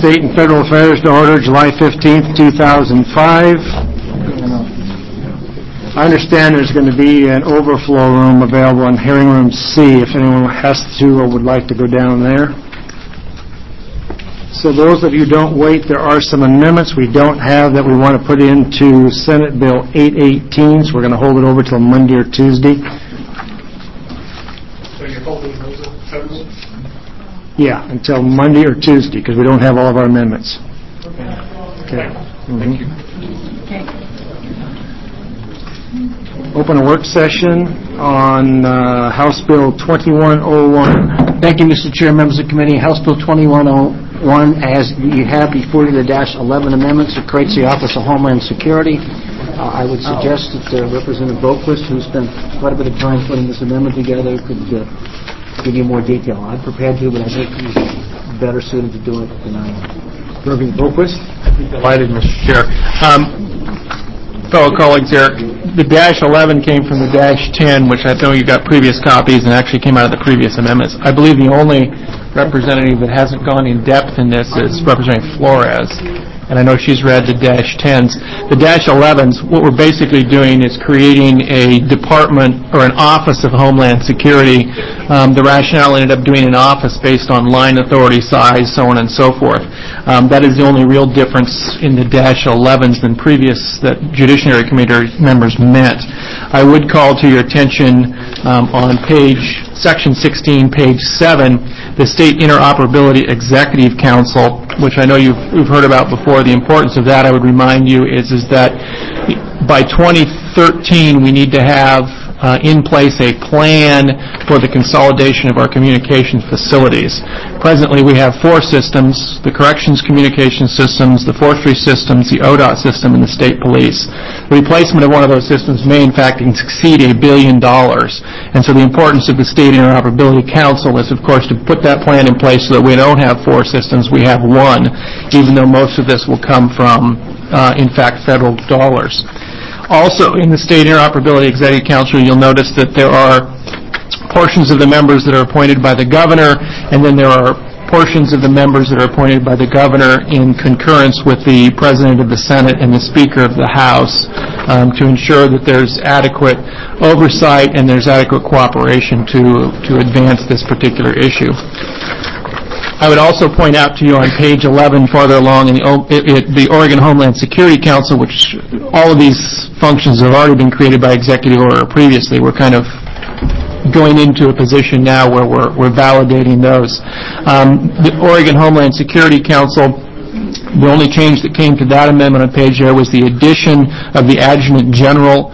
State and Federal Affairs to order, July 15th, 2005. I understand there's going to be an overflow room available in hearing room C if anyone has to or would like to go down there. So those of you who don't wait, there are some amendments we don't have that we want to put into Senate Bill 818, so we're going to hold it over till Monday or Tuesday. So you're holding those at federal? Yeah, until Monday or Tuesday, because we don't have all of our amendments. Okay. Thank you. Okay. Open a work session on House Bill 2101. Thank you, Mr. Chair, members of the committee. House Bill 2101, as you have before you the -11 amendments, it creates the Office of Homeland Security. I would suggest that Representative Boquist, who spent quite a bit of time putting this amendment together, could give you more detail. I'm prepared to, but I think he's better suited to do it than I am. Representative Boquist. I'd be delighted, Mr. Chair. Fellow colleagues here, the -11 came from the -10, which I know you got previous copies and actually came out of the previous amendments. I believe the only representative that hasn't gone in depth in this is Representative Flores, and I know she's read the -10s. The -11s, what we're basically doing is creating a department or an Office of Homeland Security. The rationale ended up doing an office based on line authority size, so on and so forth. That is the only real difference in the -11s than previous that Judiciary Committee members met. I would call to your attention on Section 16, page 7, the State Interoperability Executive Council, which I know you've heard about before. The importance of that, I would remind you, is that by 2013 we need to have in place a plan for the consolidation of our communication facilities. Presently we have 4 systems: the Corrections Communication Systems, the Forestry Systems, the ODOT system, and the State Police. The replacement of one of those systems may in fact exceed $1 billion. And so the importance of the State Interoperability Council is, of course, to put that plan in place so that we don't have 4 systems, we have 1, even though most of this will come from, in fact, federal dollars. Also, in the State Interoperability Executive Council, you'll notice that there are portions of the members that are appointed by the governor, and then there are portions of the members that are appointed by the governor in concurrence with the President of the Senate and the Speaker of the House to ensure that there's adequate oversight and there's adequate cooperation to advance this particular issue. I would also point out to you on page 11, farther along, in the Oregon Homeland Security Council, which all of these functions have already been created by executive order previously. We're kind of going into a position now where we're validating those. The Oregon Homeland Security Council, the only change that came to that amendment on page there was the addition of the Adjutant General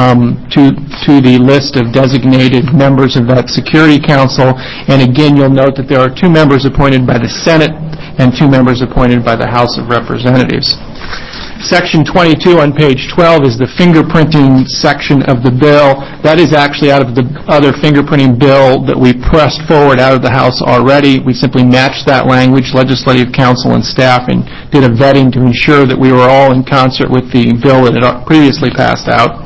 to the list of designated members of that Security Council. And again, you'll note that there are 2 members appointed by the Senate and 2 members appointed by the House of Representatives. Section 22 on page 12 is the fingerprinting section of the bill. That is actually out of the other fingerprinting bill that we pressed forward out of the House already. We simply matched that language, Legislative Council and staff, and did a vetting to ensure that we were all in concert with the bill that had previously passed out.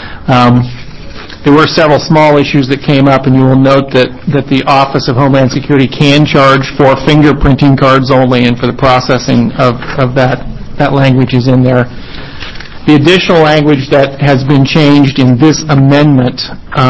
There were several small issues that came up, and you will note that the Office of Homeland Security can charge for fingerprinting cards only, and for the processing of that language is in there. The additional language that has been changed in this amendment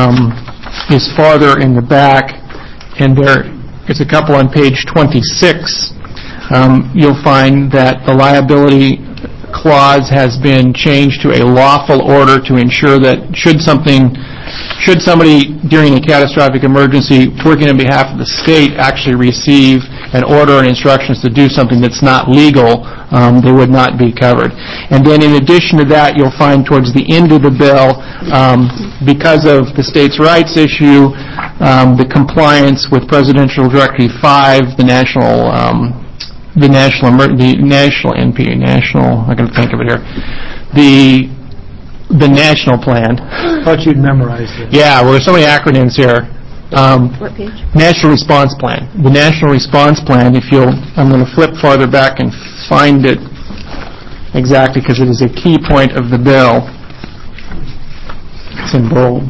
is farther in the back, and there is a couple on page 26. You'll find that the liability clause has been changed to a lawful order to ensure that should somebody during a catastrophic emergency working on behalf of the state actually receive an order and instructions to do something that's not legal, they would not be covered. And then in addition to that, you'll find towards the end of the bill, because of the states' rights issue, the compliance with Presidential Directive 5, the national NP, I can think of it here, the national plan. I thought you'd memorize it. Yeah, well, there's so many acronyms here. What page? National Response Plan. The National Response Plan, I'm going to flip farther back and find it exactly because it is a key point of the bill. It's in bold.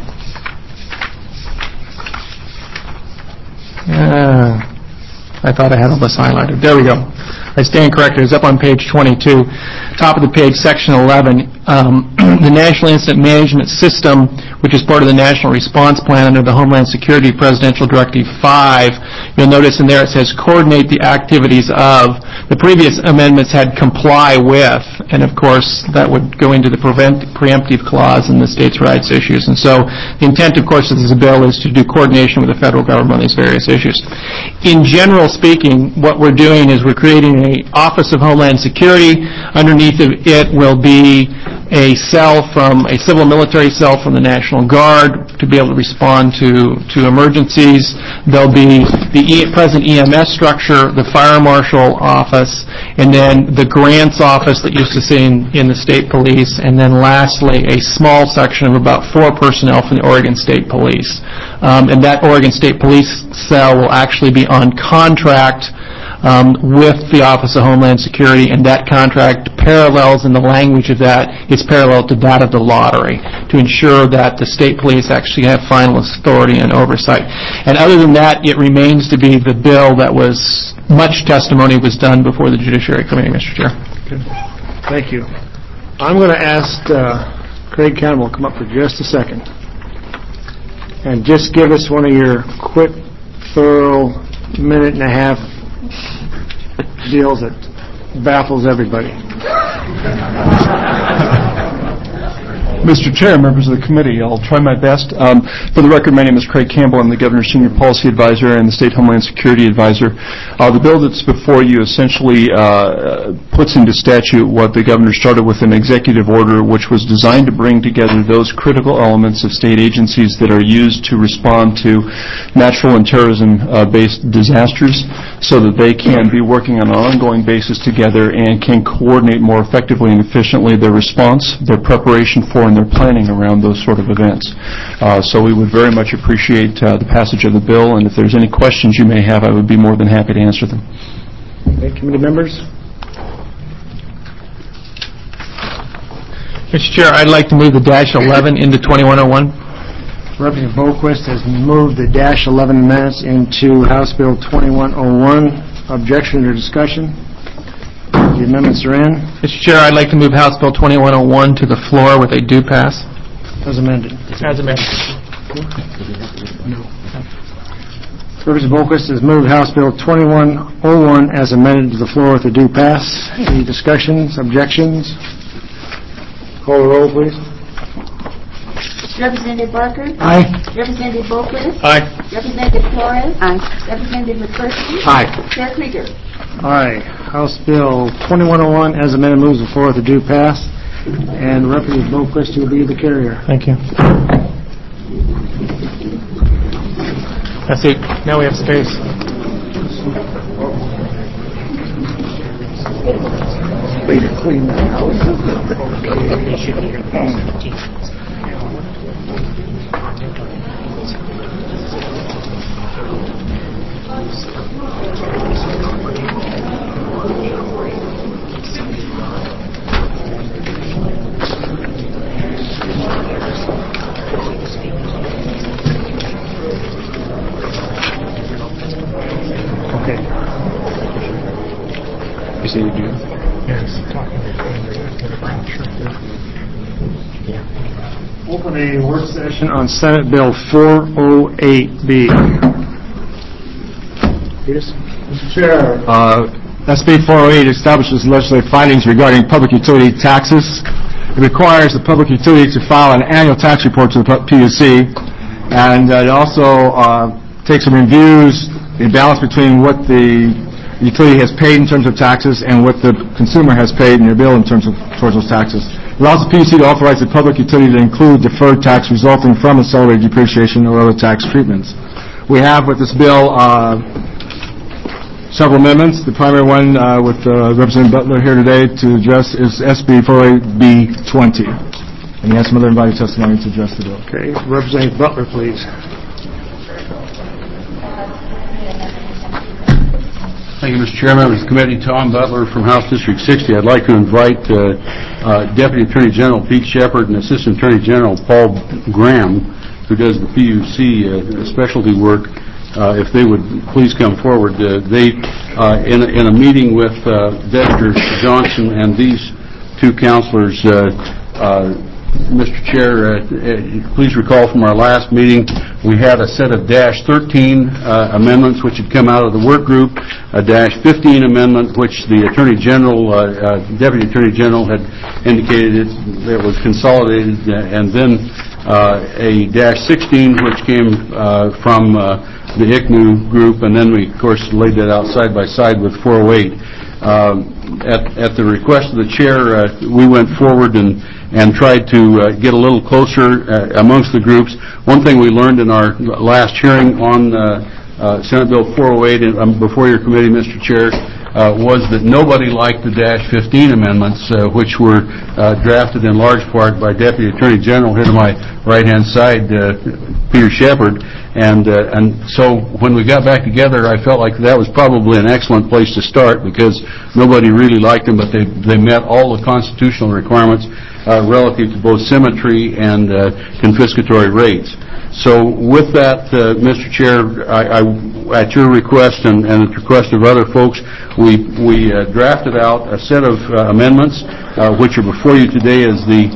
I thought I had all this highlighted. There we go. I stand corrected. It's up on page 22. Top of the page, section 11. The National Incident Management System, which is part of the National Response Plan under the Homeland Security Presidential Directive 5, you'll notice in there it says coordinate the activities of. The previous amendments had comply with, and of course that would go into the preemptive clause in the states' rights issues. And so the intent, of course, of this bill is to do coordination with the federal government on these various issues. In general speaking, what we're doing is we're creating an Office of Homeland Security. Underneath of it will be a civil military cell from the National Guard to be able to respond to emergencies. There'll be the present EMS structure, the Fire Marshal Office, and then the Grants Office that used to sit in the State Police, and then lastly a small section of about 4 personnel from the Oregon State Police. And that Oregon State Police cell will actually be on contract with the Office of Homeland Security, and that contract parallels, in the language of that, is parallel to that of the lottery, to ensure that the state police actually have final authority and oversight. And other than that, it remains to be the bill that was, much testimony was done before the Judiciary Committee, Mr. Chair. Okay. Thank you. I'm going to ask Craig Campbell to come up for just a second and just give us one of your quick, thorough, minute-and-a-half deals that baffles everybody. Mr. Chair, members of the committee, I'll try my best. For the record, my name is Craig Campbell. I'm the Governor's Senior Policy Advisor and the State Homeland Security Advisor. The bill that's before you essentially puts into statute what the Governor started with an executive order which was designed to bring together those critical elements of state agencies that are used to respond to natural and terrorism-based disasters so that they can be working on an ongoing basis together and can coordinate more effectively and efficiently their response, their preparation for, and their planning around those sort of events. So we would very much appreciate the passage of the bill, and if there's any questions you may have, I would be more than happy to answer them. Okay, committee members? Mr. Chair, I'd like to move the -11 into 2101. Representative Boquist has moved the -11 amendments into House Bill 2101. Objection or discussion? The amendments are in. Mr. Chair, I'd like to move House Bill 2101 to the floor with a due pass. As amended. As amended. Representative Boquist has moved House Bill 2101 as amended to the floor with a due pass. Any discussions, objections? Call the roll, please. Representative Barker? Aye. Representative Boquist? Aye. Representative Flores? Aye. Representative McPherson? Aye. Chair Krieger? Aye. House Bill 2101 as amended moves the floor with a due pass. And Representative Boquist will be the carrier. Thank you. That's it. Now we have space. Way to clean that house. Okay. You say you do? Open a work session on Senate Bill 408B. Mr. Chair, SB 408 establishes legislative findings regarding public utility taxes. It requires the public utility to file an annual tax report to the PUC, and it also takes and reviews the balance between what the utility has paid in terms of taxes and what the consumer has paid in their bill in terms of towards those taxes. It allows the PUC to authorize the public utility to include deferred tax resulting from accelerated depreciation or other tax treatments. We have with this bill several amendments. The primary one with Representative Butler here today to address is SB 408B20. And he has some other invited testimony to address the bill. Okay. Representative Butler, please. Thank you, Mr. Chairman. Members of the committee, Tom Butler from House District 60. I'd like to invite Deputy Attorney General Pete Shepard and Assistant Attorney General Paul Graham, who does the PUC specialty work, if they would please come forward. They, in a meeting with Deputy Johnson and these two counselors, Mr. Chair, please recall from our last meeting, we had a set of -13 amendments which had come out of the work group, a -15 amendment which the Attorney General, Deputy Attorney General had indicated it was consolidated, and then a -16 which came from the ICNU group, and then we, of course, laid that out side by side with 408. At the request of the chair, we went forward and tried to get a little closer amongst the groups. One thing we learned in our last hearing on Senate Bill 408 before your committee, Mr. Chair, was that nobody liked the -15 amendments, which were drafted in large part by Deputy Attorney General here to my right-hand side, Peter Shepard. And so when we got back together, I felt like that was probably an excellent place to start because nobody really liked them, but they met all the constitutional requirements relative to both symmetry and confiscatory rates. So with that, Mr. Chair, I at your request and at the request of other folks, we drafted out a set of amendments, which are before you today as the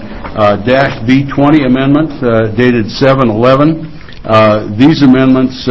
-B20 amendment, dated 7/11. These amendments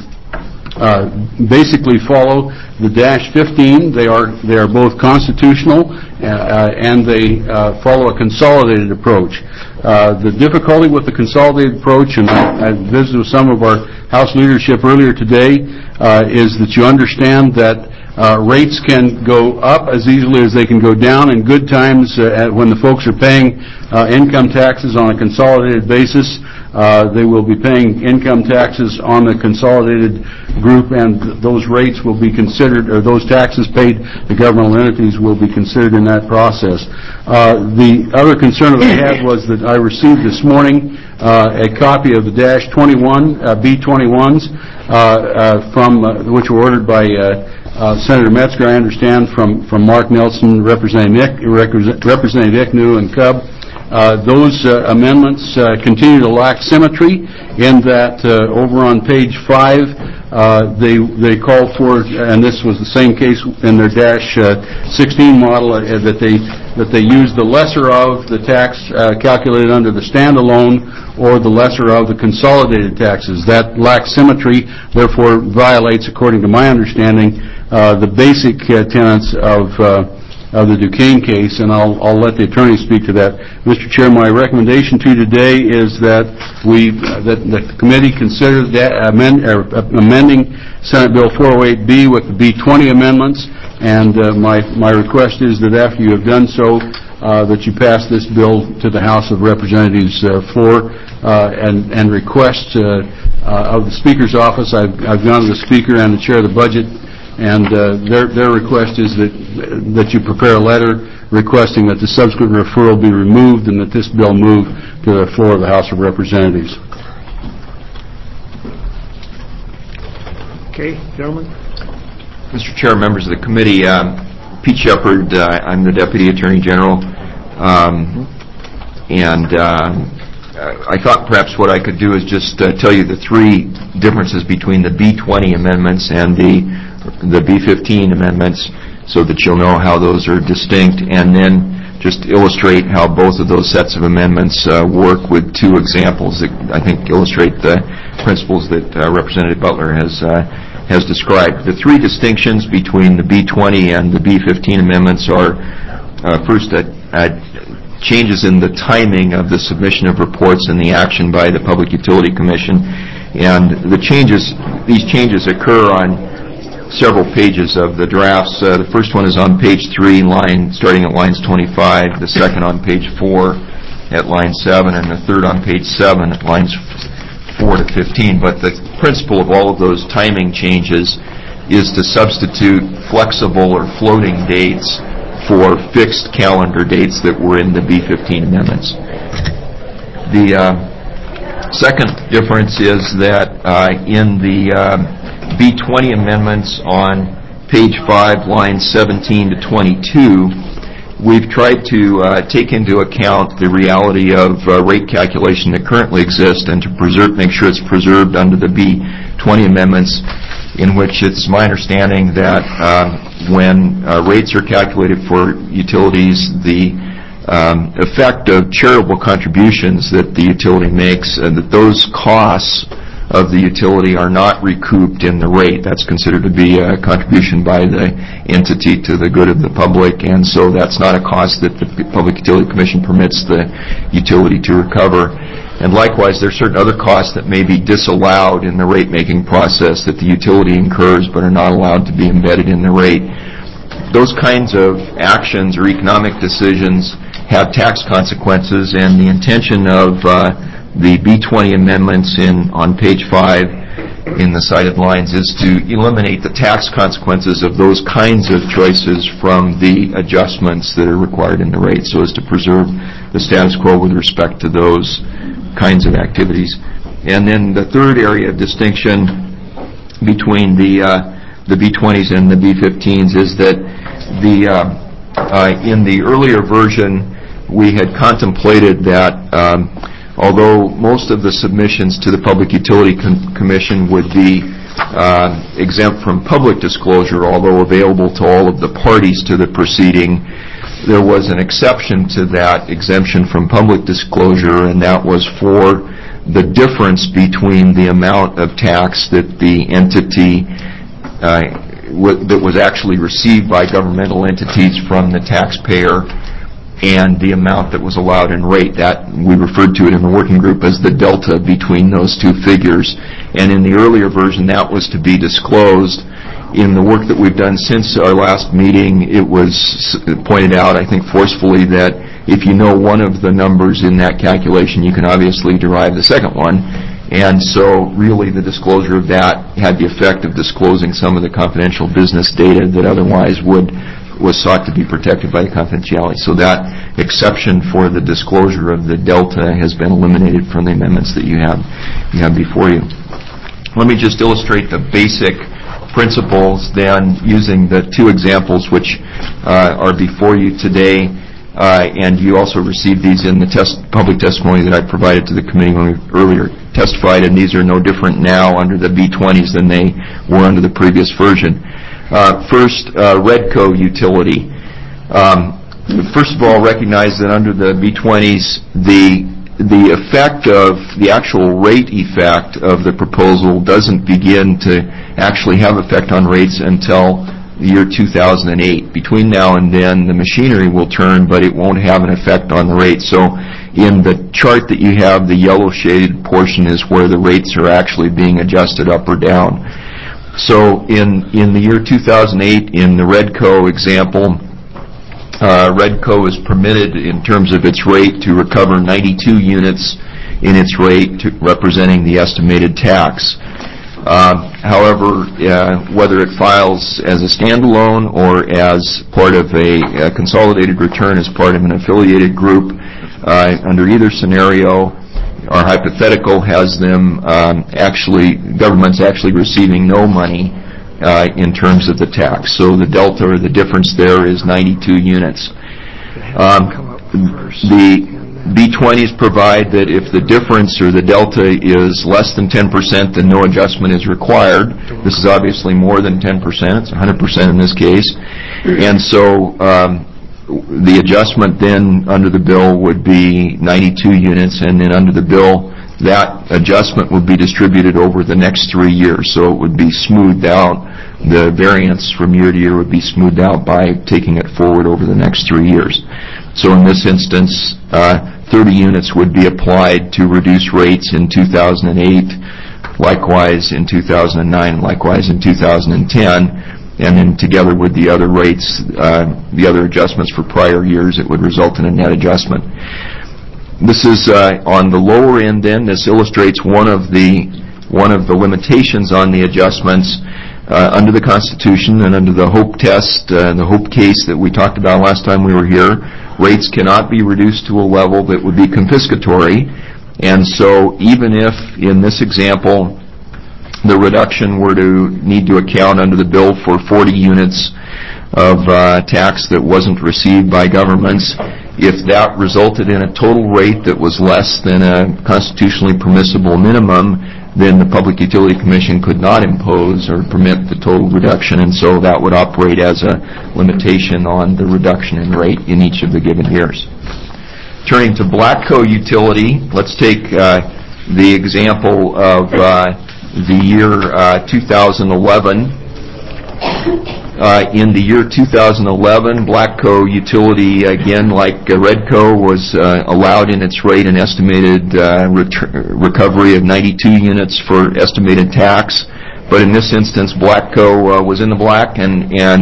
basically follow the -15. They are both constitutional and they follow a consolidated approach. The difficulty with the consolidated approach, and I visited with some of our House leadership earlier today, is that you understand that rates can go up as easily as they can go down. In good times, when the folks are paying income taxes on a consolidated basis, they will be paying income taxes on the consolidated group, and those rates will be considered, or those taxes paid to governmental entities will be considered in that process. The other concern that I had was that I received this morning a copy of the -21 B21s from which were ordered by Senator Metzger, I understand, from Mark Nelson, Representative ICNU and Cub. Those amendments continue to lack symmetry in that over on page 5 they call for, and this was the same case in their -16 model, that they use the lesser of the tax calculated under the standalone or the lesser of the consolidated taxes. That lacks symmetry, therefore violates, according to my understanding, the basic tenets of the Duquesne case, and I'll let the attorney speak to that. Mr. Chair, my recommendation to you today is that the committee consider amending Senate Bill 408B with the B20 amendments, and my request is that after you have done so, that you pass this bill to the House of Representatives floor and request of the Speaker's office. I've gone to the Speaker and the Chair of the Budget, and their request is that you prepare a letter requesting that the subsequent referral be removed and that this bill move to the floor of the House of Representatives. Okay, gentlemen. Mr. Chair, members of the committee, Pete Shepard, I'm the Deputy Attorney General, and I thought perhaps what I could do is just tell you the three differences between the B20 amendments and the B15 amendments so that you'll know how those are distinct, and then just illustrate how both of those sets of amendments work with two examples that I think illustrate the principles that Representative Butler has described. The three distinctions between the B20 and the B15 amendments are first, changes in the timing of the submission of reports and the action by the Public Utility Commission, and these changes occur on several pages of the drafts. The first one is on page 3, starting at lines 25, the second on page 4 at line 7, and the third on page 7 at lines 4 to 15. But the principle of all of those timing changes is to substitute flexible or floating dates for fixed calendar dates that were in the B15 amendments. The second difference is that in the B20 amendments on page 5, lines 17 to 22, we've tried to take into account the reality of rate calculation that currently exists and to make sure it's preserved under the 20 amendments, in which it's my understanding that when rates are calculated for utilities, the effect of charitable contributions that the utility makes, and that those costs of the utility are not recouped in the rate. That's considered to be a contribution by the entity to the good of the public, and so that's not a cost that the Public Utility Commission permits the utility to recover. And likewise, there are certain other costs that may be disallowed in the rate-making process that the utility incurs but are not allowed to be embedded in the rate. Those kinds of actions or economic decisions have tax consequences, and the intention of the B-20 amendments on page 5 in the cited lines is to eliminate the tax consequences of those kinds of choices from the adjustments that are required in the rate, so as to preserve the status quo with respect to those kinds of activities. And then the third area of distinction between the B-20s and the B-15s is that in the earlier version we had contemplated that although most of the submissions to the Public Utility Commission would be exempt from public disclosure, although available to all of the parties to the proceeding, there was an exception to that exemption from public disclosure, and that was for the difference between the amount of tax that the entity that was actually received by governmental entities from the taxpayer and the amount that was allowed in rate. That we referred to it in the working group as the delta between those two figures. And in the earlier version, that was to be disclosed. In the work that we've done since our last meeting, it was pointed out, I think forcefully, that if you know one of the numbers in that calculation, you can obviously derive the second one. And so really the disclosure of that had the effect of disclosing some of the confidential business data that otherwise was sought to be protected by the confidentiality. So that exception for the disclosure of the delta has been eliminated from the amendments that you have before you. Let me just illustrate the basic principles then, using the two examples which are before you today, and you also received these in the public testimony that I provided to the committee when we earlier testified, and these are no different now under the B-20s than they were under the previous version. First, Redco utility. First of all, recognize that under the B-20s, the effect of the actual rate effect of the proposal doesn't begin to actually have effect on rates until the year 2008. Between now and then, the machinery will turn, but it won't have an effect on the rate. So in the chart that you have, the yellow shaded portion is where the rates are actually being adjusted up or down. So in the year 2008, in the Redco example, Redco is permitted in terms of its rate to recover 92 units in its rate, representing the estimated tax. However, whether it files as a standalone or as part of a consolidated return as part of an affiliated group, under either scenario, our hypothetical has them government's actually receiving no money in terms of the tax. So the delta or the difference there is 92 units. The B-20s provide that if the difference or the delta is less than 10%, then no adjustment is required. This is obviously more than 10%. It's 100% in this case. And so the adjustment then under the bill would be 92 units, and then under the bill, that adjustment would be distributed over the next 3 years. So it would be smoothed out. The variance from year to year would be smoothed out by taking it forward over the next 3 years. So in this instance, 30 units would be applied to reduce rates in 2008, likewise in 2009, likewise in 2010, and then together with the other rates, the other adjustments for prior years, it would result in a net adjustment. This is on the lower end then. This illustrates one of the limitations on the adjustments under the Constitution and under the Hope test, the Hope case that we talked about last time we were here. Rates cannot be reduced to a level that would be confiscatory, and so even if in this example the reduction were to need to account under the bill for 40 units of tax that wasn't received by governments. If that resulted in a total rate that was less than a constitutionally permissible minimum, then the Public Utility Commission could not impose or permit the total reduction, and so that would operate as a limitation on the reduction in rate in each of the given years. Turning to Blackco Utility, let's take the example of the year 2011. In the year 2011, Blackco Utility, again, like Redco, was allowed in its rate an estimated recovery of 92 units for estimated tax. But in this instance, Blackco was in the black, and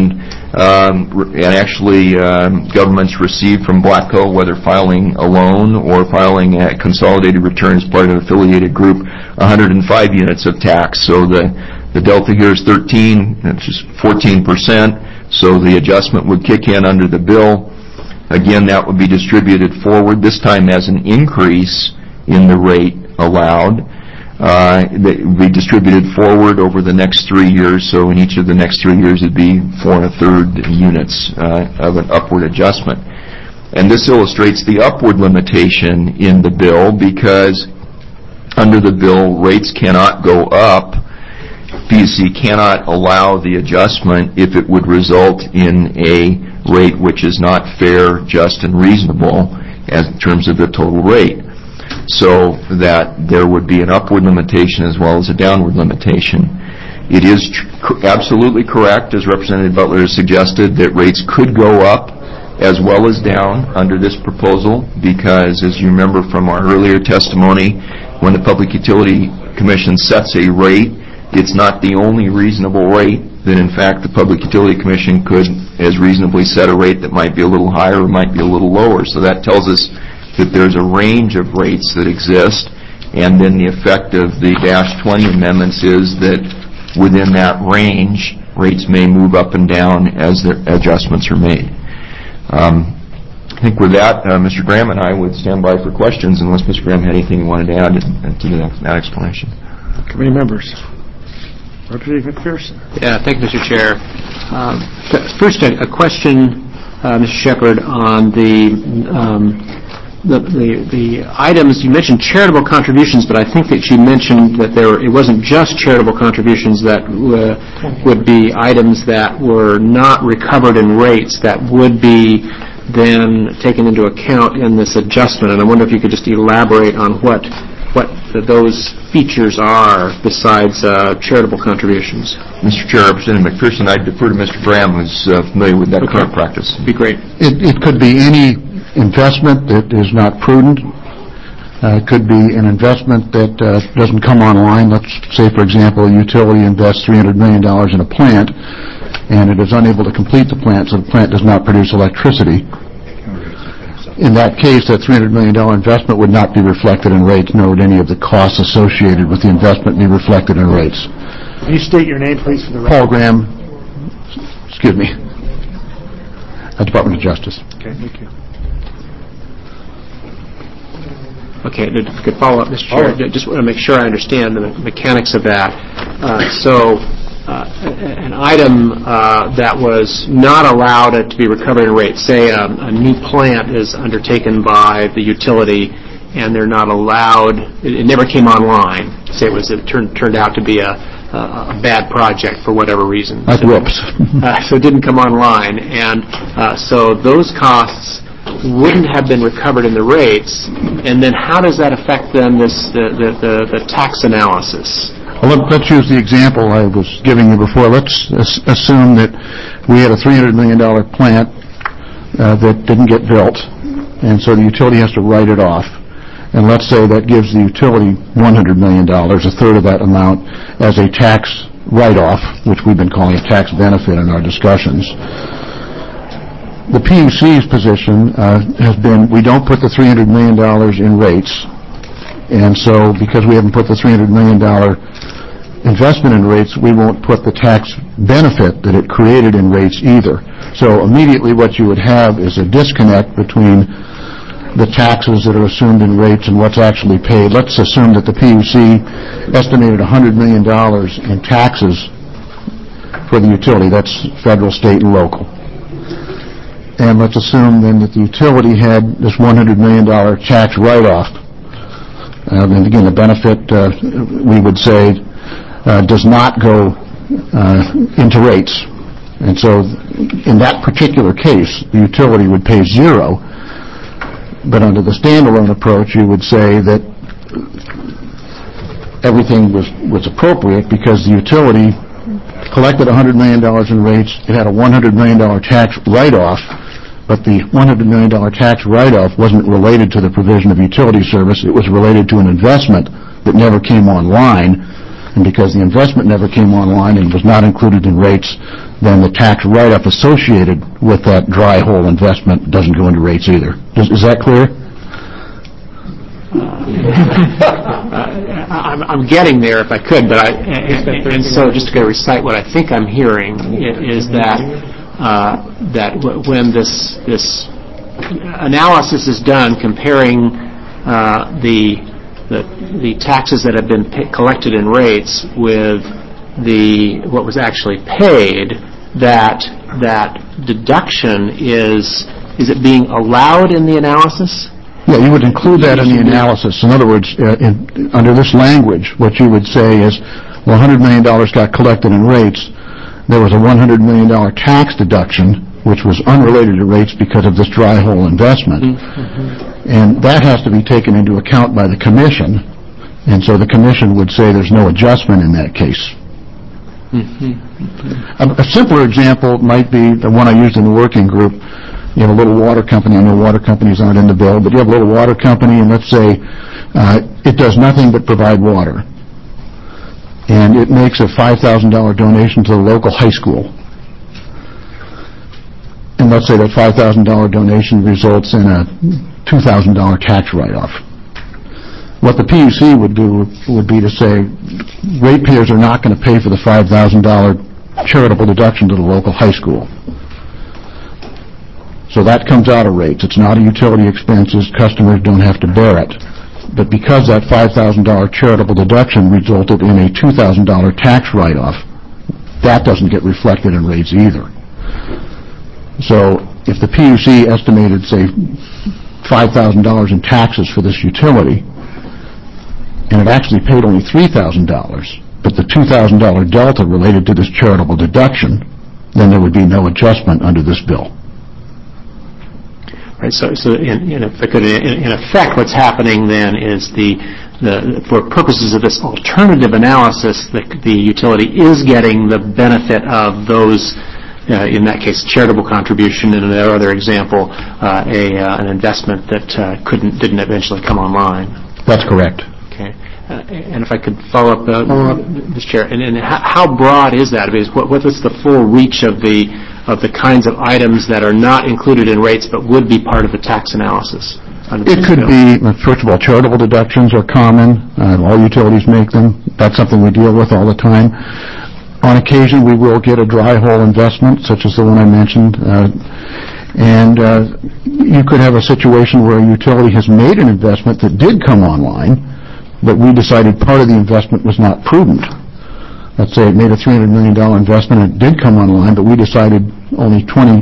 actually governments received from Blackco, whether filing a loan or filing a consolidated return as part of an affiliated group, 105 units of tax. So the delta here is 13, which is 14%, so the adjustment would kick in under the bill. Again, that would be distributed forward, this time as an increase in the rate allowed. That would be distributed forward over the next 3 years, so in each of the next 3 years it would be 4 1/3 units of an upward adjustment. And this illustrates the upward limitation in the bill, because under the bill, rates cannot go up. PUC cannot allow the adjustment if it would result in a rate which is not fair, just, and reasonable as in terms of the total rate. So that there would be an upward limitation as well as a downward limitation. It is absolutely correct, as Representative Butler has suggested, that rates could go up as well as down under this proposal, because, as you remember from our earlier testimony, when the Public Utility Commission sets a rate, it's not the only reasonable rate. That in fact the Public Utility Commission could as reasonably set a rate that might be a little higher or might be a little lower. So that tells us that there's a range of rates that exist, and then the effect of the -20 amendments is that within that range, rates may move up and down as the adjustments are made. I think with that, Mr. Graham and I would stand by for questions, unless Mr. Graham had anything he wanted to add to that explanation. Committee members. Representative McPherson. Yeah, thank you, Mr. Chair. First, a question, Mr. Shepard, on the items. You mentioned charitable contributions, but I think that you mentioned that it wasn't just charitable contributions that would be items that were not recovered in rates that would be then taken into account in this adjustment. And I wonder if you could just elaborate on what those features are besides charitable contributions. Mr. Chair, Representative McPherson, I defer to Mr. Graham, who's familiar with that current practice. Be great. It could be any investment that is not prudent. It could be an investment that doesn't come online. Let's say, for example, a utility invests $300 million in a plant, and it is unable to complete the plant, so the plant does not produce electricity. In that case, that $300 million investment would not be reflected in rates, nor would any of the costs associated with the investment be reflected in rates. Can you state your name, please, for the record? Paul Graham, Department of Justice. Okay, thank you. Okay, to follow up, Mr. Chair, I just want to make sure I understand the mechanics of that. An item that was not allowed to be recovered in rates, say a new plant is undertaken by the utility and they're not allowed, it never came online, say it turned out to be a bad project for whatever reason. Like whoops. So it didn't come online, and so those costs wouldn't have been recovered in the rates, and then how does that affect then the tax analysis? Well, let's use the example I was giving you before. Let's assume that we had a $300 million plant that didn't get built, and so the utility has to write it off. And let's say that gives the utility $100 million, a third of that amount, as a tax write-off, which we've been calling a tax benefit in our discussions. The PUC's position has been we don't put the $300 million in rates, and so because we haven't put the $300 million investment in rates, we won't put the tax benefit that it created in rates either. So immediately what you would have is a disconnect between the taxes that are assumed in rates and what's actually paid. Let's assume that the PUC estimated $100 million in taxes for the utility. That's federal, state, and local. And let's assume then that the utility had this $100 million tax write-off. And again, the benefit, we would say, does not go into rates. And so in that particular case, the utility would pay zero. But under the standalone approach, you would say that everything was appropriate because the utility collected $100 million in rates. It had a $100 million tax write-off, but the $100 million tax write-off wasn't related to the provision of utility service. It was related to an investment that never came online. And because the investment never came online and was not included in rates, then the tax write-off associated with that dry hole investment doesn't go into rates either. Is that clear? I'm getting there if I could, but and so just to recite what I think I'm hearing is that when this analysis is done comparing the taxes that have been collected in rates with what was actually paid, that deduction is it being allowed in the analysis? Yeah, you would include that in the analysis. In other words, under this language, what you would say is, well, $100 million got collected in rates. There was a $100 million tax deduction, which was unrelated to rates because of this dry hole investment. Mm-hmm. And that has to be taken into account by the commission. And so the commission would say there's no adjustment in that case. Mm-hmm. A simpler example might be the one I used in the working group. You have a little water company. I know water companies aren't in the bill, but you have a little water company, and let's say it does nothing but provide water. And it makes a $5,000 donation to the local high school. And let's say that $5,000 donation results in a $2,000 tax write-off. What the PUC would do would be to say, ratepayers are not going to pay for the $5,000 charitable deduction to the local high school. So that comes out of rates. It's not a utility expense. Customers don't have to bear it. But because that $5,000 charitable deduction resulted in a $2,000 tax write-off, that doesn't get reflected in rates either. So if the PUC estimated, say, $5,000 in taxes for this utility, and it actually paid only $3,000, but the $2,000 delta related to this charitable deduction, then there would be no adjustment under this bill. Right. So in effect, what's happening then is for purposes of this alternative analysis, the utility is getting the benefit of those. In that case, charitable contribution, and in their other example, an investment that didn't eventually come online. That's correct. Okay. And if I could follow up, Mr. Chair, and how broad is that? I mean, what is the full reach of the kinds of items that are not included in rates but would be part of the tax analysis? It could be, first of all, charitable deductions are common. All utilities make them. That's something we deal with all the time. On occasion, we will get a dry hole investment, such as the one I mentioned. And you could have a situation where a utility has made an investment that did come online, but we decided part of the investment was not prudent. Let's say it made a $300 million investment and it did come online, but we decided only $20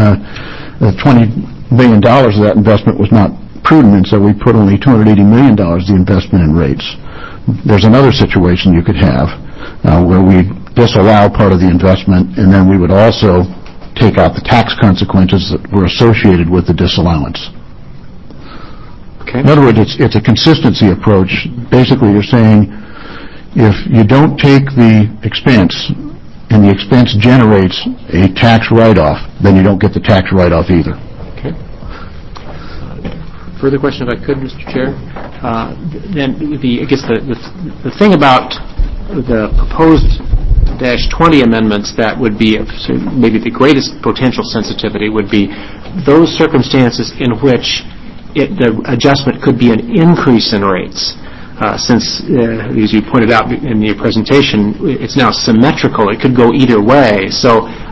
million of that investment was not prudent, and so we put only $280 million of the investment in rates. There's another situation you could have where we disallow part of the investment, and then we would also take out the tax consequences that were associated with the disallowance. Okay. In other words, it's a consistency approach. Basically, you're saying if you don't take the expense and the expense generates a tax write-off, then you don't get the tax write-off either. Okay. Further question, if I could, Mr. Chair? Then I guess the thing about the proposed -20 amendments that would be maybe the greatest potential sensitivity would be those circumstances in which the adjustment could be an increase in rates. Since, as you pointed out in your presentation, it's now symmetrical. It could go either way. So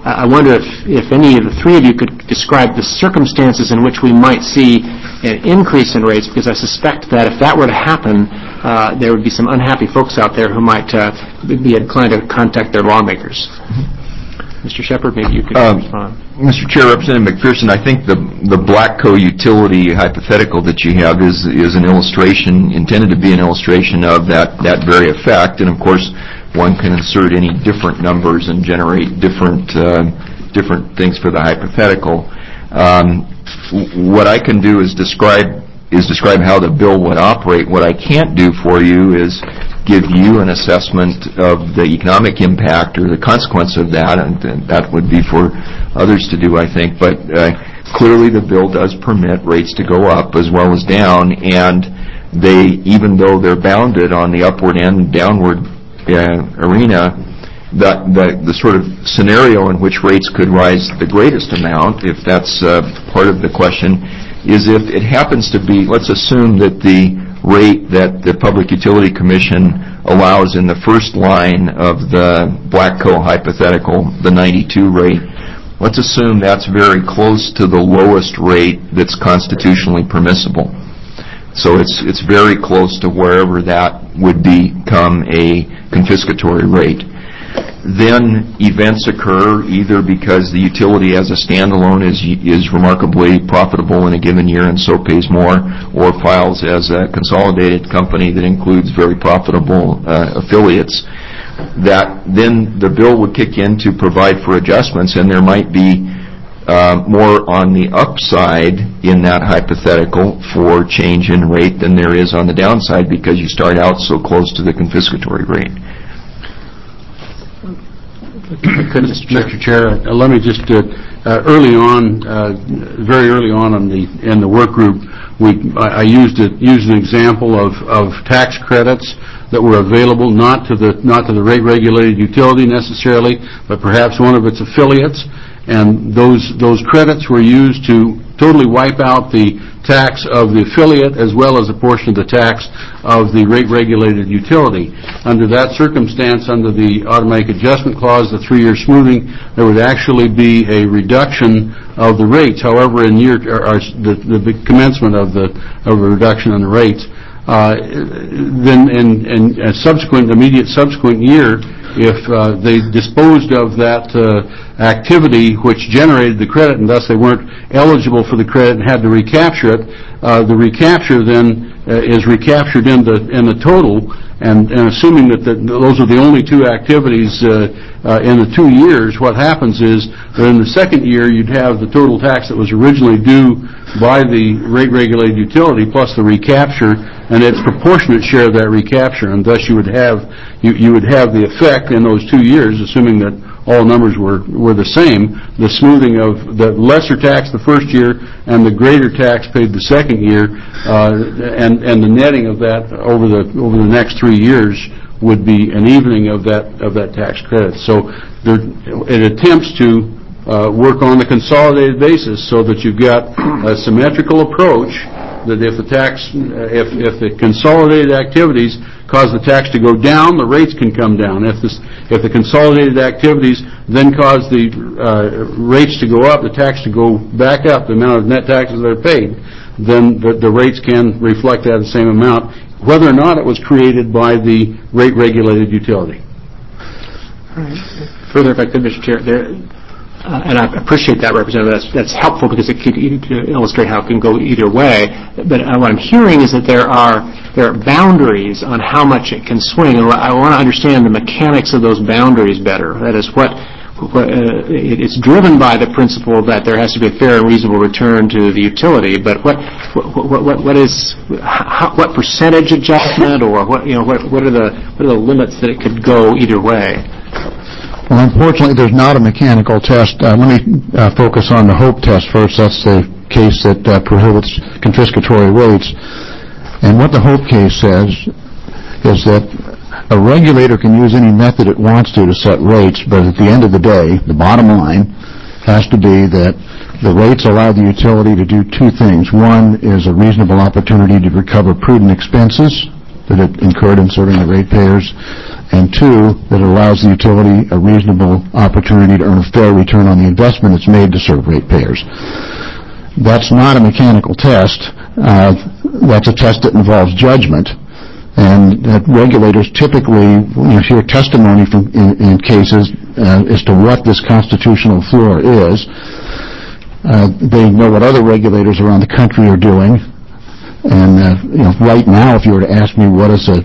I wonder if any of the three of you could describe the circumstances in which we might see an increase in rates, because I suspect that if that were to happen, there would be some unhappy folks out there who might be inclined to contact their lawmakers. Mr. Shepard, maybe you could respond. Mr. Chair, Representative McPherson, I think the Blackco utility hypothetical that you have is an illustration, intended to be an illustration of that very effect. And of course, one can insert any different numbers and generate different things for the hypothetical. What I can do is describe how the bill would operate. What I can't do for you is give you an assessment of the economic impact or the consequence of that, and that would be for others to do, I think. But clearly the bill does permit rates to go up as well as down, and they, even though they're bounded on the upward and downward arena, the sort of scenario in which rates could rise the greatest amount, if that's part of the question, is if it happens to be, let's assume that the rate that the Public Utility Commission allows in the first line of the Blackco hypothetical, the 92 rate, let's assume that's very close to the lowest rate that's constitutionally permissible. So it's very close to wherever that would become a confiscatory rate. Then events occur either because the utility as a standalone is remarkably profitable in a given year and so pays more, or files as a consolidated company that includes very profitable affiliates. That then the bill would kick in to provide for adjustments, and there might be more on the upside in that hypothetical for change in rate than there is on the downside, because you start out so close to the confiscatory rate. Mr. Chair, let me just early on, very early on in the work group, I used an example of tax credits that were available not to the rate-regulated utility necessarily, but perhaps one of its affiliates, and those credits were used to totally wipe out the tax of the affiliate as well as a portion of the tax of the rate-regulated utility. Under that circumstance, under the automatic adjustment clause, the 3-year smoothing, there would actually be a reduction of the rates. However, in the commencement of a reduction in the rates, then in a immediate subsequent year, if they disposed of that activity which generated the credit, and thus they weren't eligible for the credit and had to recapture it, the recapture then is recaptured in the total, and assuming that those are the only two activities in the 2 years, what happens is that in the second year you'd have the total tax that was originally due by the rate-regulated utility plus the recapture and its proportionate share of that recapture, and thus you would have the effect in those 2 years, assuming that all numbers were the same, the smoothing of the lesser tax the first year and the greater tax paid the second year, and the netting of that over the next 3 years would be an evening of that tax credit. So it attempts to work on a consolidated basis so that you've got a symmetrical approach, that if the consolidated activities cause the tax to go down, the rates can come down. If the consolidated activities then cause the rates to go up, the tax to go back up, the amount of net taxes that are paid, then the rates can reflect that same amount, whether or not it was created by the rate-regulated utility. All right. Further, if I could, Mr. Chair, and I appreciate that, Representative. That's helpful because it could illustrate how it can go either way. But what I'm hearing is that there are boundaries on how much it can swing, and I want to understand the mechanics of those boundaries better. That is, it's driven by the principle that there has to be a fair and reasonable return to the utility. But what percentage adjustment, or what are the limits that it could go either way? Well, unfortunately, there's not a mechanical test. Let me focus on the HOPE test first. That's the case that prohibits confiscatory rates. And what the HOPE case says is that a regulator can use any method it wants to set rates, but at the end of the day, the bottom line has to be that the rates allow the utility to do two things. One is a reasonable opportunity to recover prudent expenses, that it incurred in serving the ratepayers, and two, that it allows the utility a reasonable opportunity to earn a fair return on the investment it's made to serve ratepayers. That's not a mechanical test. That's a test that involves judgment, and that regulators typically hear testimony from in cases as to what this constitutional floor is. They know what other regulators around the country are doing, and right now, if you were to ask me what is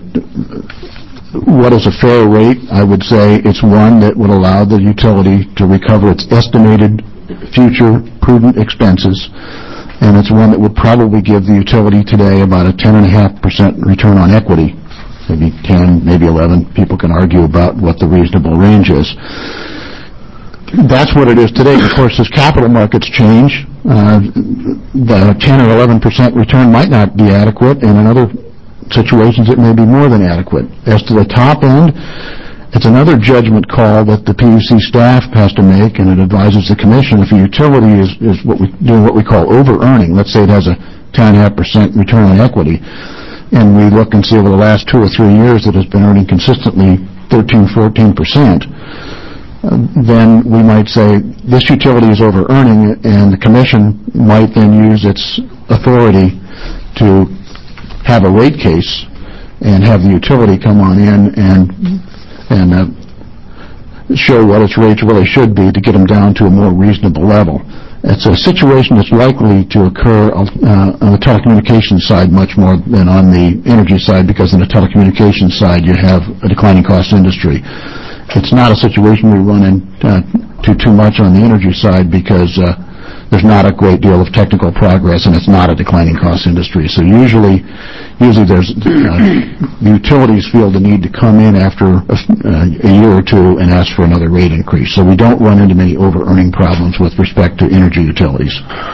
a fair rate, I would say it's one that would allow the utility to recover its estimated future prudent expenses, and it's one that would probably give the utility today about a 10.5% return on equity, maybe 10, maybe 11. People can argue about what the reasonable range is. That's what it is today. Of course, as capital markets change, the 10 or 11% return might not be adequate, and in other situations it may be more than adequate. As to the top end, it's another judgment call that the PUC staff has to make, and it advises the Commission if a utility is doing what we call over-earning. Let's say it has a 10.5% return on equity, and we look and see over the last 2 or 3 years that it's been earning consistently 13-14%. Then we might say this utility is over-earning, and the Commission might then use its authority to have a rate case and have the utility come on in and show what its rates really should be to get them down to a more reasonable level. It's a situation that's likely to occur on the telecommunications side much more than on the energy side, because on the telecommunications side you have a declining cost industry. It's not a situation we run into too much on the energy side, because there's not a great deal of technical progress, and it's not a declining cost industry. So usually there's the utilities feel the need to come in after a year or two and ask for another rate increase. So we don't run into many over-earning problems with respect to energy utilities.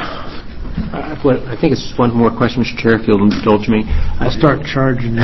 I think it's one more question, Mr. Chair, if you'll indulge me. I'll start charging.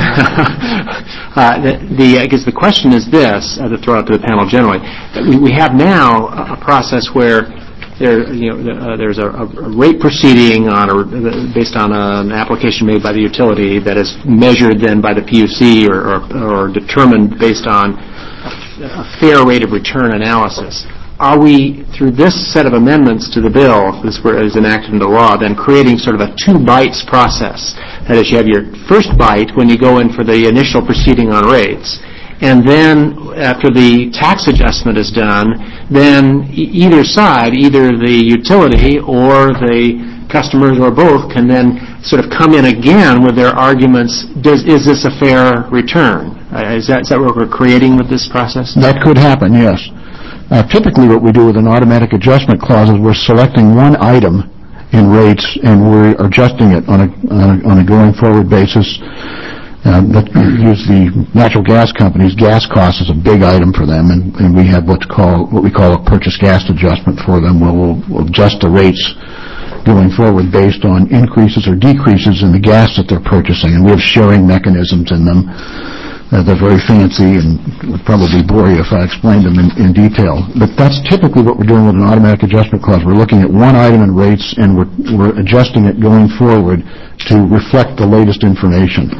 I guess the question is this, to throw out to the panel generally. We have now a process where there's a rate proceeding based on an application made by the utility that is measured then by the PUC or determined based on a fair rate of return analysis. Are we, through this set of amendments to the bill, this is enacted into law, then creating sort of a 2 bites process? That is, you have your first bite when you go in for the initial proceeding on rates, and then after the tax adjustment is done, then either side, either the utility or the customers or both, can then sort of come in again with their arguments, is this a fair return? Is that what we're creating with this process? That could happen, yes. Typically what we do with an automatic adjustment clause is we're selecting one item in rates and we're adjusting it on a going forward basis. Let's use the natural gas companies. Gas cost is a big item for them, and we have what we call a purchase gas adjustment for them, where we'll adjust the rates going forward based on increases or decreases in the gas that they're purchasing, and we have sharing mechanisms in them. They're very fancy and would probably bore you if I explained them in detail. But that's typically what we're doing with an automatic adjustment clause. We're looking at one item in rates, and we're adjusting it going forward to reflect the latest information.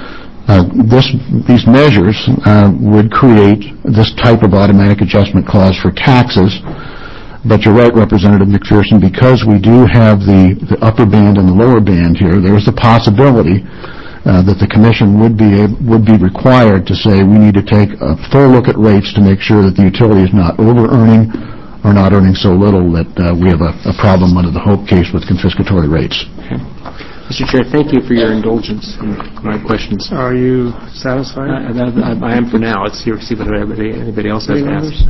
These measures would create this type of automatic adjustment clause for taxes. But you're right, Representative McPherson, because we do have the upper band and the lower band here, there's the possibility that the Commission would be required to say we need to take a full look at rates to make sure that the utility is not over-earning or not earning so little that we have a problem under the Hope case with confiscatory rates. Okay. Mr. Chair, thank you for your indulgence in my questions. Are you satisfied? I am for now. Let's see what anybody else has to ask.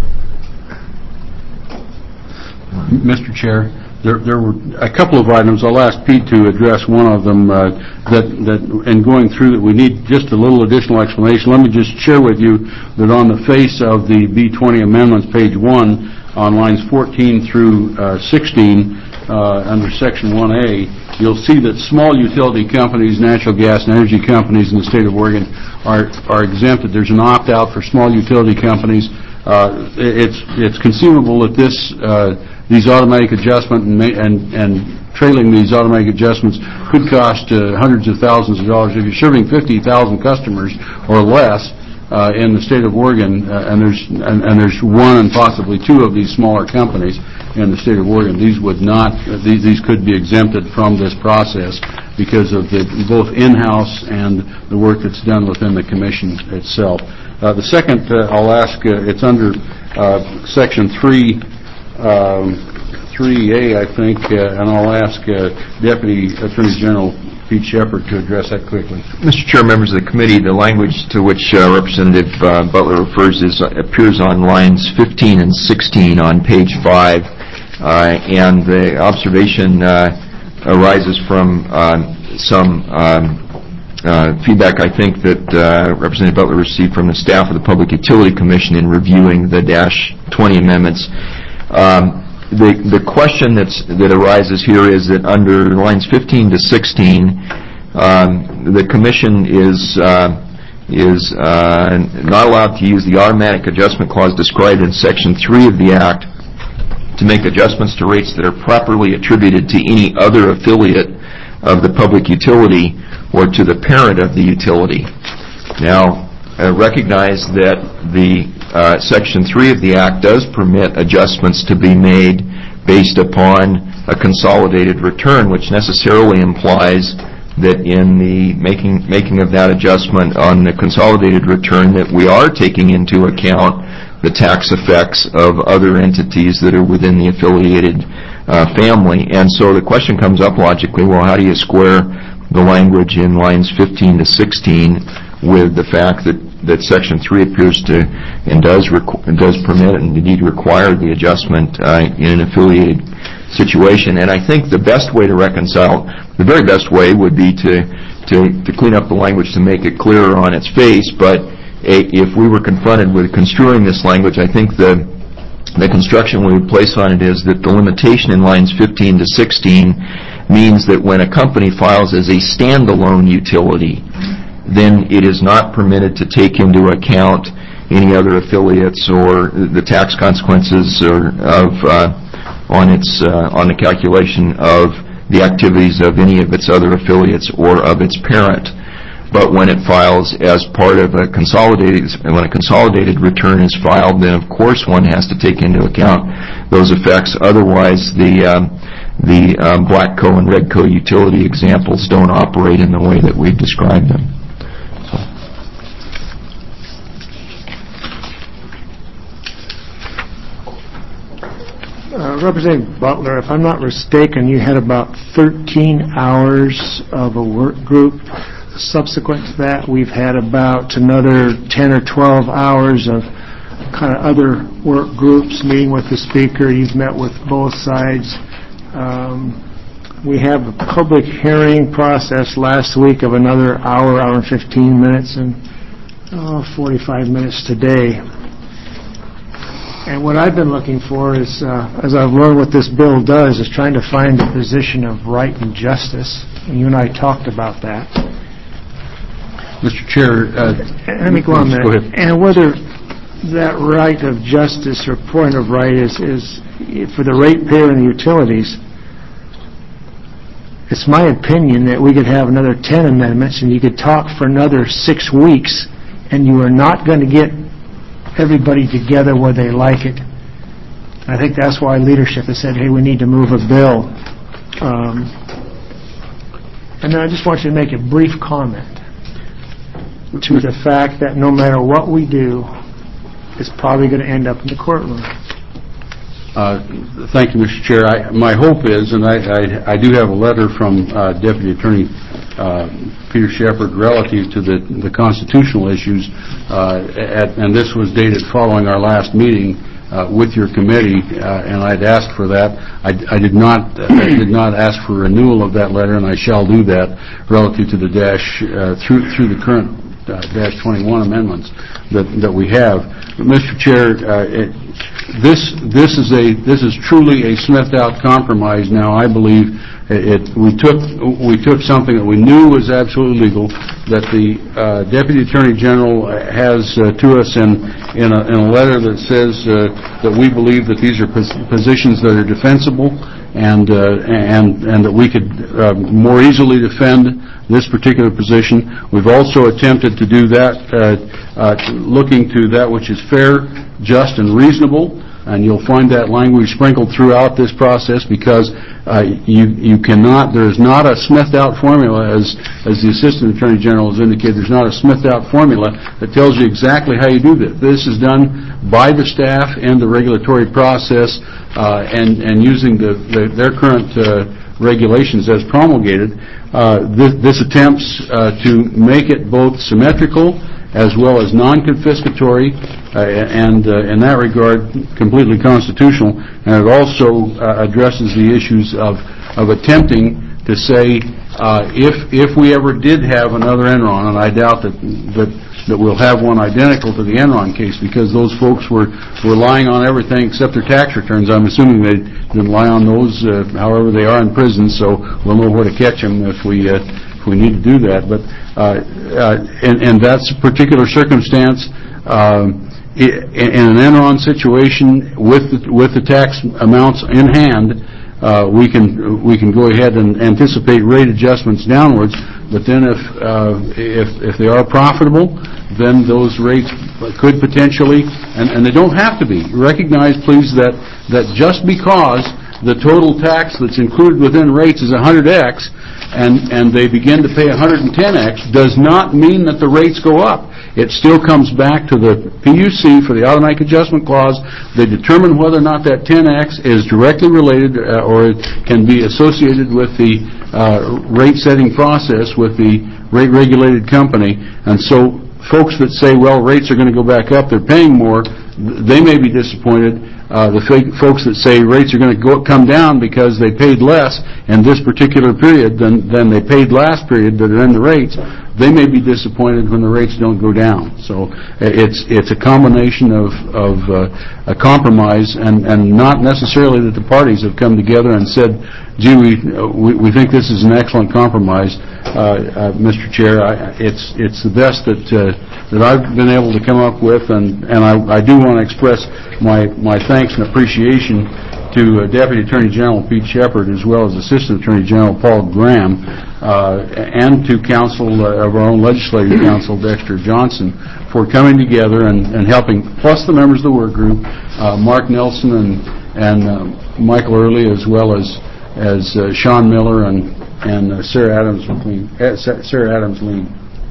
Mr. Chair, there were a couple of items. I'll ask Pete to address one of them that in going through that we need just a little additional explanation. Let me just share with you that on the face of the B20 amendments, page 1, on lines 14 through 16, under Section 1A, you'll see that small utility companies, natural gas and energy companies in the state of Oregon are exempted. There's an opt-out for small utility companies. It's conceivable that these automatic adjustment and trailing these automatic adjustments could cost hundreds of thousands of dollars. If you're serving 50,000 customers or less in the state of Oregon, and there's one and possibly two of these smaller companies in the state of Oregon, these could be exempted from this process because of both in-house and the work that's done within the commission itself. The second, I'll ask, it's under Section 3A, I think, and I'll ask Deputy Attorney General Pete Shepard to address that quickly. Mr. Chair, members of the committee, the language to which Representative Butler refers appears on lines 15 and 16 on page 5, and the observation arises from some feedback, I think, that Representative Butler received from the staff of the Public Utility Commission in reviewing the -20 amendments. The question that arises here is that under lines 15 to 16, the Commission is not allowed to use the automatic adjustment clause described in Section 3 of the Act to make adjustments to rates that are properly attributed to any other affiliate of the public utility or to the parent of the utility. Now, recognize that the Section 3 of the Act does permit adjustments to be made based upon a consolidated return, which necessarily implies that in the making of that adjustment on the consolidated return that we are taking into account the tax effects of other entities that are within the affiliated family. And so the question comes up logically, well, how do you square the language in lines 15 to 16 with the fact that Section 3 appears to and does permit and indeed require the adjustment in an affiliated situation? And I think the best way to reconcile, the very best way would be to clean up the language to make it clearer on its face. But if we were confronted with construing this language, I think the construction we would place on it is that the limitation in lines 15 to 16 means that when a company files as a standalone utility, then it is not permitted to take into account any other affiliates or the tax consequences on the calculation of the activities of any of its other affiliates or of its parent. But when it files as part of when a consolidated return is filed, then of course one has to take into account those effects. Otherwise, the Black-Co and Red-Co utility examples don't operate in the way that we've described them. Representative Butler, if I'm not mistaken, you had about 13 hours of a work group. Subsequent to that, we've had about another 10 or 12 hours of kind of other work groups meeting with the speaker. You've met with both sides. We have a public hearing process last week of another hour and 15 minutes, and 45 minutes today. And what I've been looking for is, as I've learned what this bill does, is trying to find the position of right and justice. And you and I talked about that. Mr. Chair, let me go on there. Go ahead. And whether that right of justice or point of right is for the ratepayer and the utilities, it's my opinion that we could have another 10 amendments and you could talk for another 6 weeks and you are not going to get everybody together where they like it. I think that's why leadership has said, hey, we need to move a bill. And then I just want you to make a brief comment to the fact that no matter what we do, it's probably going to end up in the courtroom. Thank you, Mr. Chair. My hope is, and I do have a letter from Deputy Attorney Peter Shepard relative to the constitutional issues, and this was dated following our last meeting with your committee, and I'd asked for that. I did not ask for renewal of that letter, and I shall do that relative to the through the current dash 21 amendments that we have. But Mr. Chair, this is truly a smithed-out compromise now. I believe we took something that we knew was absolutely legal, that the Deputy Attorney General has to us in a letter that says that we believe that these are positions that are defensible, and that we could more easily defend this particular position. We've also attempted to do that, looking to that which is fair, just, and reasonable, and you'll find that language sprinkled throughout this process, because you cannot, there is not a smithed-out formula, as the Assistant Attorney General has indicated. There's not a smithed-out formula that tells you exactly how you do this. This is done by the staff and the regulatory process, and using their current regulations as promulgated. This attempts to make it both symmetrical as well as non-confiscatory, and in that regard, completely constitutional. And it also addresses the issues of attempting to say, if we ever did have another Enron, and I doubt that we'll have one identical to the Enron case, because those folks were relying on everything except their tax returns. I'm assuming they rely on those however they are in prison, so we'll know where to catch them if we need to do that. But in that particular circumstance, in an Enron situation with the tax amounts in hand, we can go ahead and anticipate rate adjustments downwards. But then if they are profitable, then those rates could potentially, and they don't have to be. Recognize, please, that just because the total tax that's included within rates is 100x, and they begin to pay 110x, does not mean that the rates go up. It still comes back to the PUC for the automatic adjustment clause. They determine whether or not that 10x is directly related or it can be associated with the rate-setting process with the rate-regulated company. And so folks that say, well, rates are going to go back up, they're paying more, they may be disappointed. The folks that say rates are going to come down because they paid less in this particular period than they paid last period that are in the rates, they may be disappointed when the rates don't go down. So it's a combination of a compromise, and not necessarily that the parties have come together and said, gee, we think this is an excellent compromise. Mr. Chair, it's the best that I've been able to come up with, and I do want to express my thanks and appreciation to Deputy Attorney General Pete Shepard, as well as Assistant Attorney General Paul Graham, and to counsel of our own legislative counsel, Dexter Johnson, for coming together and helping, plus the members of the work group, Mark Nelson and Michael Early, as well as Sean Miller and Sarah Adams Lean.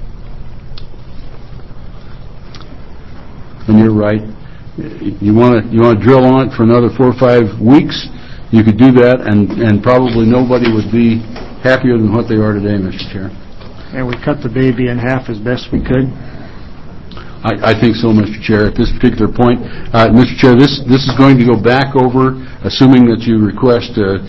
And you're right. You want to drill on it for another 4 or 5 weeks, you could do that, and probably nobody would be happier than what they are today, Mr. Chair. And we cut the baby in half as best we could. I think so, Mr. Chair. At this particular point, Mr. Chair, this is going to go back over, assuming that you request the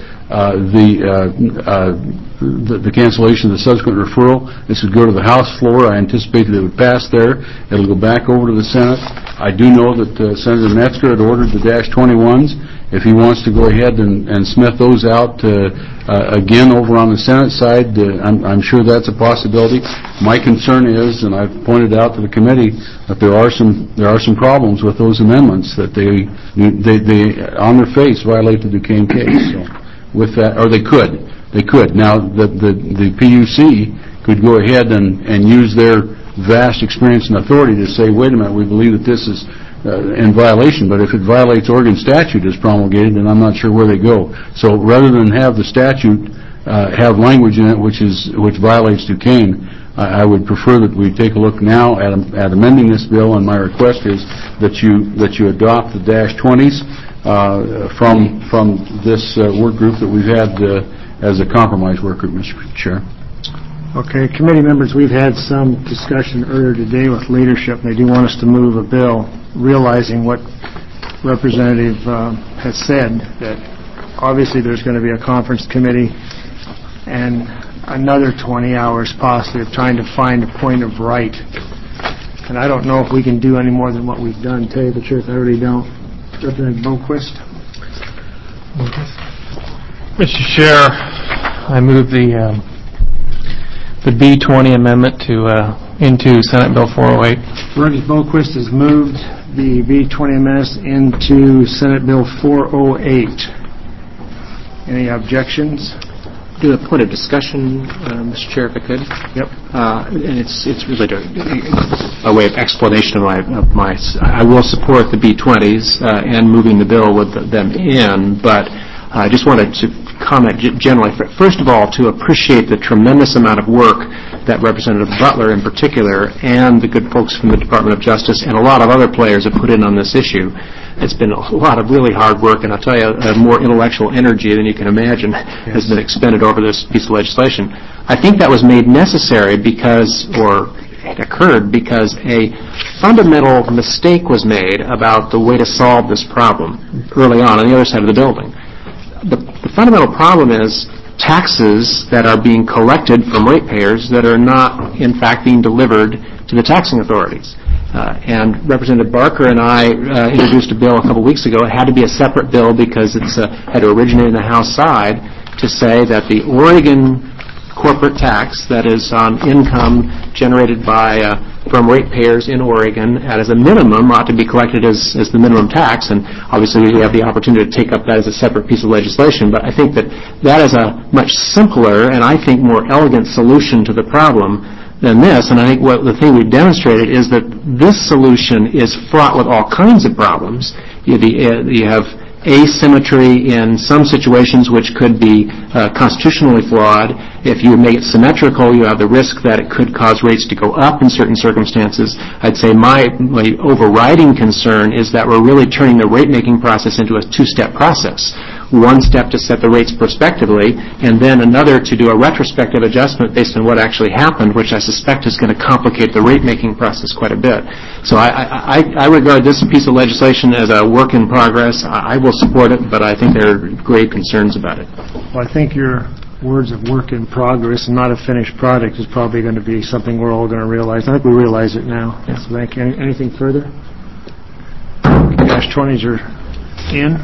cancellation of the subsequent referral. This would go to the House floor. I anticipate that it would pass there. It'll go back over to the Senate. I do know that Senator Metzger had ordered the -21s. If he wants to go ahead and smith those out again over on the Senate side, I'm sure that's a possibility. My concern is, and I've pointed out to the committee, that there are some problems with those amendments, that they on their face violate the Duquesne case. So with that, or they could. Now the PUC could go ahead and use their vast experience and authority to say, wait a minute, we believe that this is in violation, but if it violates Oregon statute as promulgated, then I'm not sure where they go. So rather than have the statute have language in it which violates Duquesne, I would prefer that we take a look now at amending this bill, and my request is that you adopt the -20s from this work group that we've had as a compromise work group, Mr. Chair. Okay, committee members, we've had some discussion earlier today with leadership. They do want us to move a bill, realizing what Representative has said, that obviously there's going to be a conference committee and another 20 hours possibly of trying to find a point of right And I don't know if we can do any more than what we've done. Tell you the truth, I really don't. Representative Boquist. Mr. Chair, I move the B-20 amendment into Senate Bill 408. Representative Boquist has moved the B-20 amendments into Senate Bill 408. Any objections? Do a point of discussion, Mr. Chair, if I could. Yep. And it's really a way of explanation of my. I will support the B-20s and moving the bill with them in, but I just wanted to comment generally. First of all, to appreciate the tremendous amount of work that Representative Butler in particular and the good folks from the Department of Justice and a lot of other players have put in on this issue. It's been a lot of really hard work, and I'll tell you, more intellectual energy than you can imagine has been expended over this piece of legislation. I think that was made necessary it occurred because a fundamental mistake was made about the way to solve this problem early on the other side of the building. The fundamental problem is taxes that are being collected from ratepayers that are not, in fact, being delivered to the taxing authorities. And Representative Barker and I introduced a bill a couple weeks ago. It had to be a separate bill because it had to originate in the House side to say that the Oregon corporate tax that is on income generated from ratepayers in Oregon as a minimum ought to be collected as the minimum tax, and obviously we have the opportunity to take up that as a separate piece of legislation. But I think that is a much simpler and I think more elegant solution to the problem than this, and I think the thing we've demonstrated is that this solution is fraught with all kinds of problems. You have asymmetry in some situations which could be constitutionally flawed. If you make it symmetrical, you have the risk that it could cause rates to go up in certain circumstances. I'd say my overriding concern is that we're really turning the rate-making process into a two-step process. One step to set the rates prospectively, and then another to do a retrospective adjustment based on what actually happened, which I suspect is going to complicate the rate-making process quite a bit. So I regard this piece of legislation as a work in progress. I will support it, but I think there are grave concerns about it. Well, I think your words of work in progress and not a finished product is probably going to be something we're all going to realize. I think we realize it now. Yeah. So thank you. Anything further? Dash 20s are in.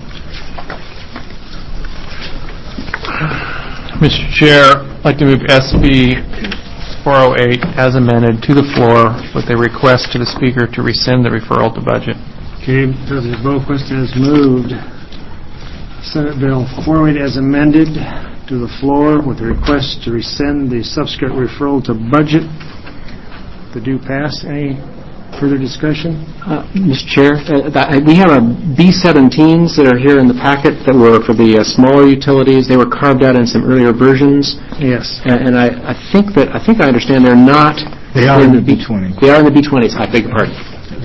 Mr. Chair, I'd like to move SB 408 as amended to the floor with a request to the Speaker to rescind the referral to budget. Okay, President Boquist has moved Senate Bill 408 as amended to the floor with a request to rescind the subsequent referral to budget. The do pass. Any further discussion? Mr. Chair, we have B-17s that are here in the packet that were for the smaller utilities. They were carved out in some earlier versions. Yes. And I think I understand they're not. They are in the B-20s. They are in the B-20s. I beg your pardon.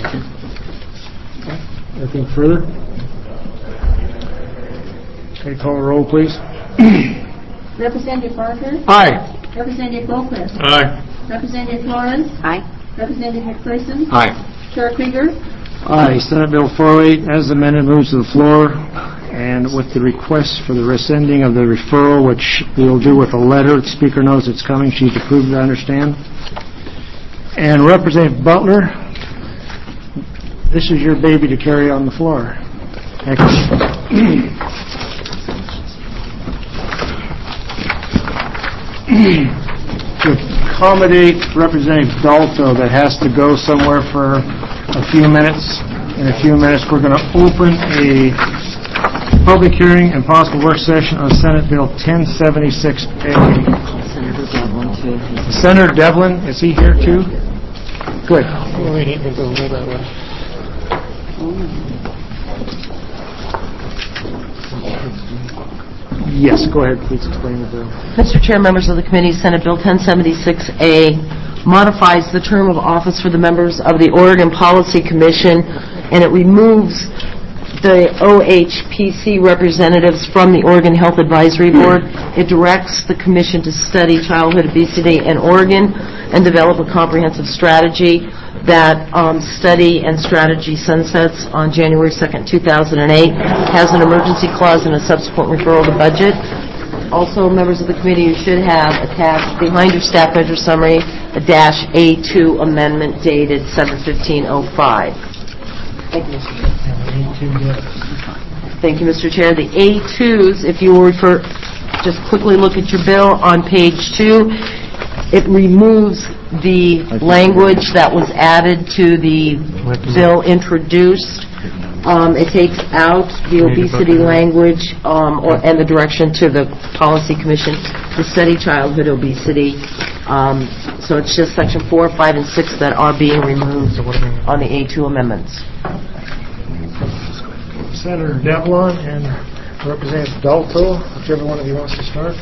Anything further? Okay, call a roll, please. Representative Barker? Aye. Representative Boquist? Aye. Representative Flores? Aye. Representative McPherson? Aye. Chair Krieger? Aye. Senate Bill 408 as amended moves to the floor, and with the request for the rescinding of the referral, which we'll do with a letter. The Speaker knows it's coming. She's approved it, I understand. And Representative Butler, this is your baby to carry on the floor. To accommodate Representative Dalto that has to go somewhere for a few minutes. In a few minutes, we're going to open a public hearing and possible work session on Senate Bill 1076A. Senator Devlin, too. Senator Devlin, is he here too? Good. Yes, go ahead. Please explain the bill. Mr. Chair, members of the committee, Senate Bill 1076A modifies the term of office for the members of the Oregon Policy Commission, and it removes the OHPC representatives from the Oregon Health Advisory Board. It directs the commission to study childhood obesity in Oregon and develop a comprehensive strategy. That study and strategy sunsets on January 2nd, 2008, has an emergency clause and a subsequent referral to budget. Also, members of the committee, you should have attached behind your staff measure summary a -A2 amendment dated 7/15/05. Thank you, Mr. Chair. Thank you, Mr. Chair. The A2s, if you will refer, just quickly look at your bill on page 2. It removes the language that was added to the bill introduced. It takes out the obesity language and the direction to the Policy Commission to study childhood obesity. So it's just Section 4, 5, and 6 that are being removed on the A2 amendments. Senator Devlin and Representative Dalto, whichever one of you wants to start.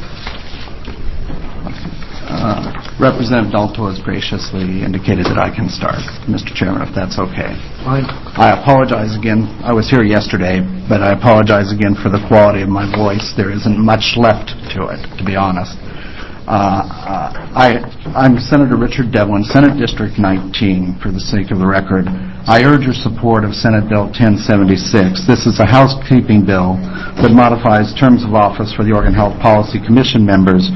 Representative Dalto has graciously indicated that I can start, Mr. Chairman, if that's okay. Fine. I apologize again. I was here yesterday, but I apologize again for the quality of my voice. There isn't much left to it, to be honest. I'm Senator Richard Devlin, Senate District 19, for the sake of the record. I urge your support of Senate Bill 1076. This is a housekeeping bill that modifies terms of office for the Oregon Health Policy Commission members,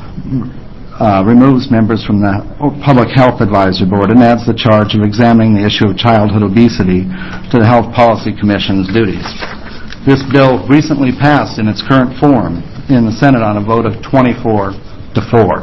removes members from the Public Health Advisory Board, and adds the charge of examining the issue of childhood obesity to the Health Policy Commission's duties. This bill recently passed in its current form in the Senate on a vote of 24-4.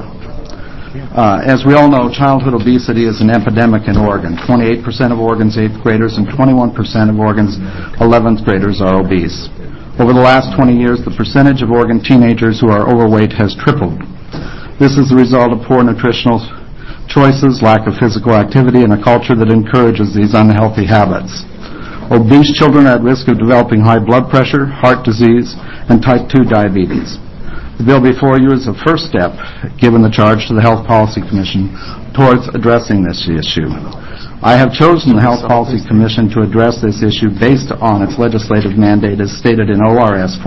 As we all know, childhood obesity is an epidemic in Oregon. 28% of Oregon's 8th graders and 21% of Oregon's 11th graders are obese. Over the last 20 years, the percentage of Oregon teenagers who are overweight has tripled. This is the result of poor nutritional choices, lack of physical activity, and a culture that encourages these unhealthy habits. Obese children are at risk of developing high blood pressure, heart disease, and type 2 diabetes. The bill before you is a first step, given the charge to the Health Policy Commission, towards addressing this issue. I have chosen the Health Policy Commission to address this issue based on its legislative mandate as stated in ORS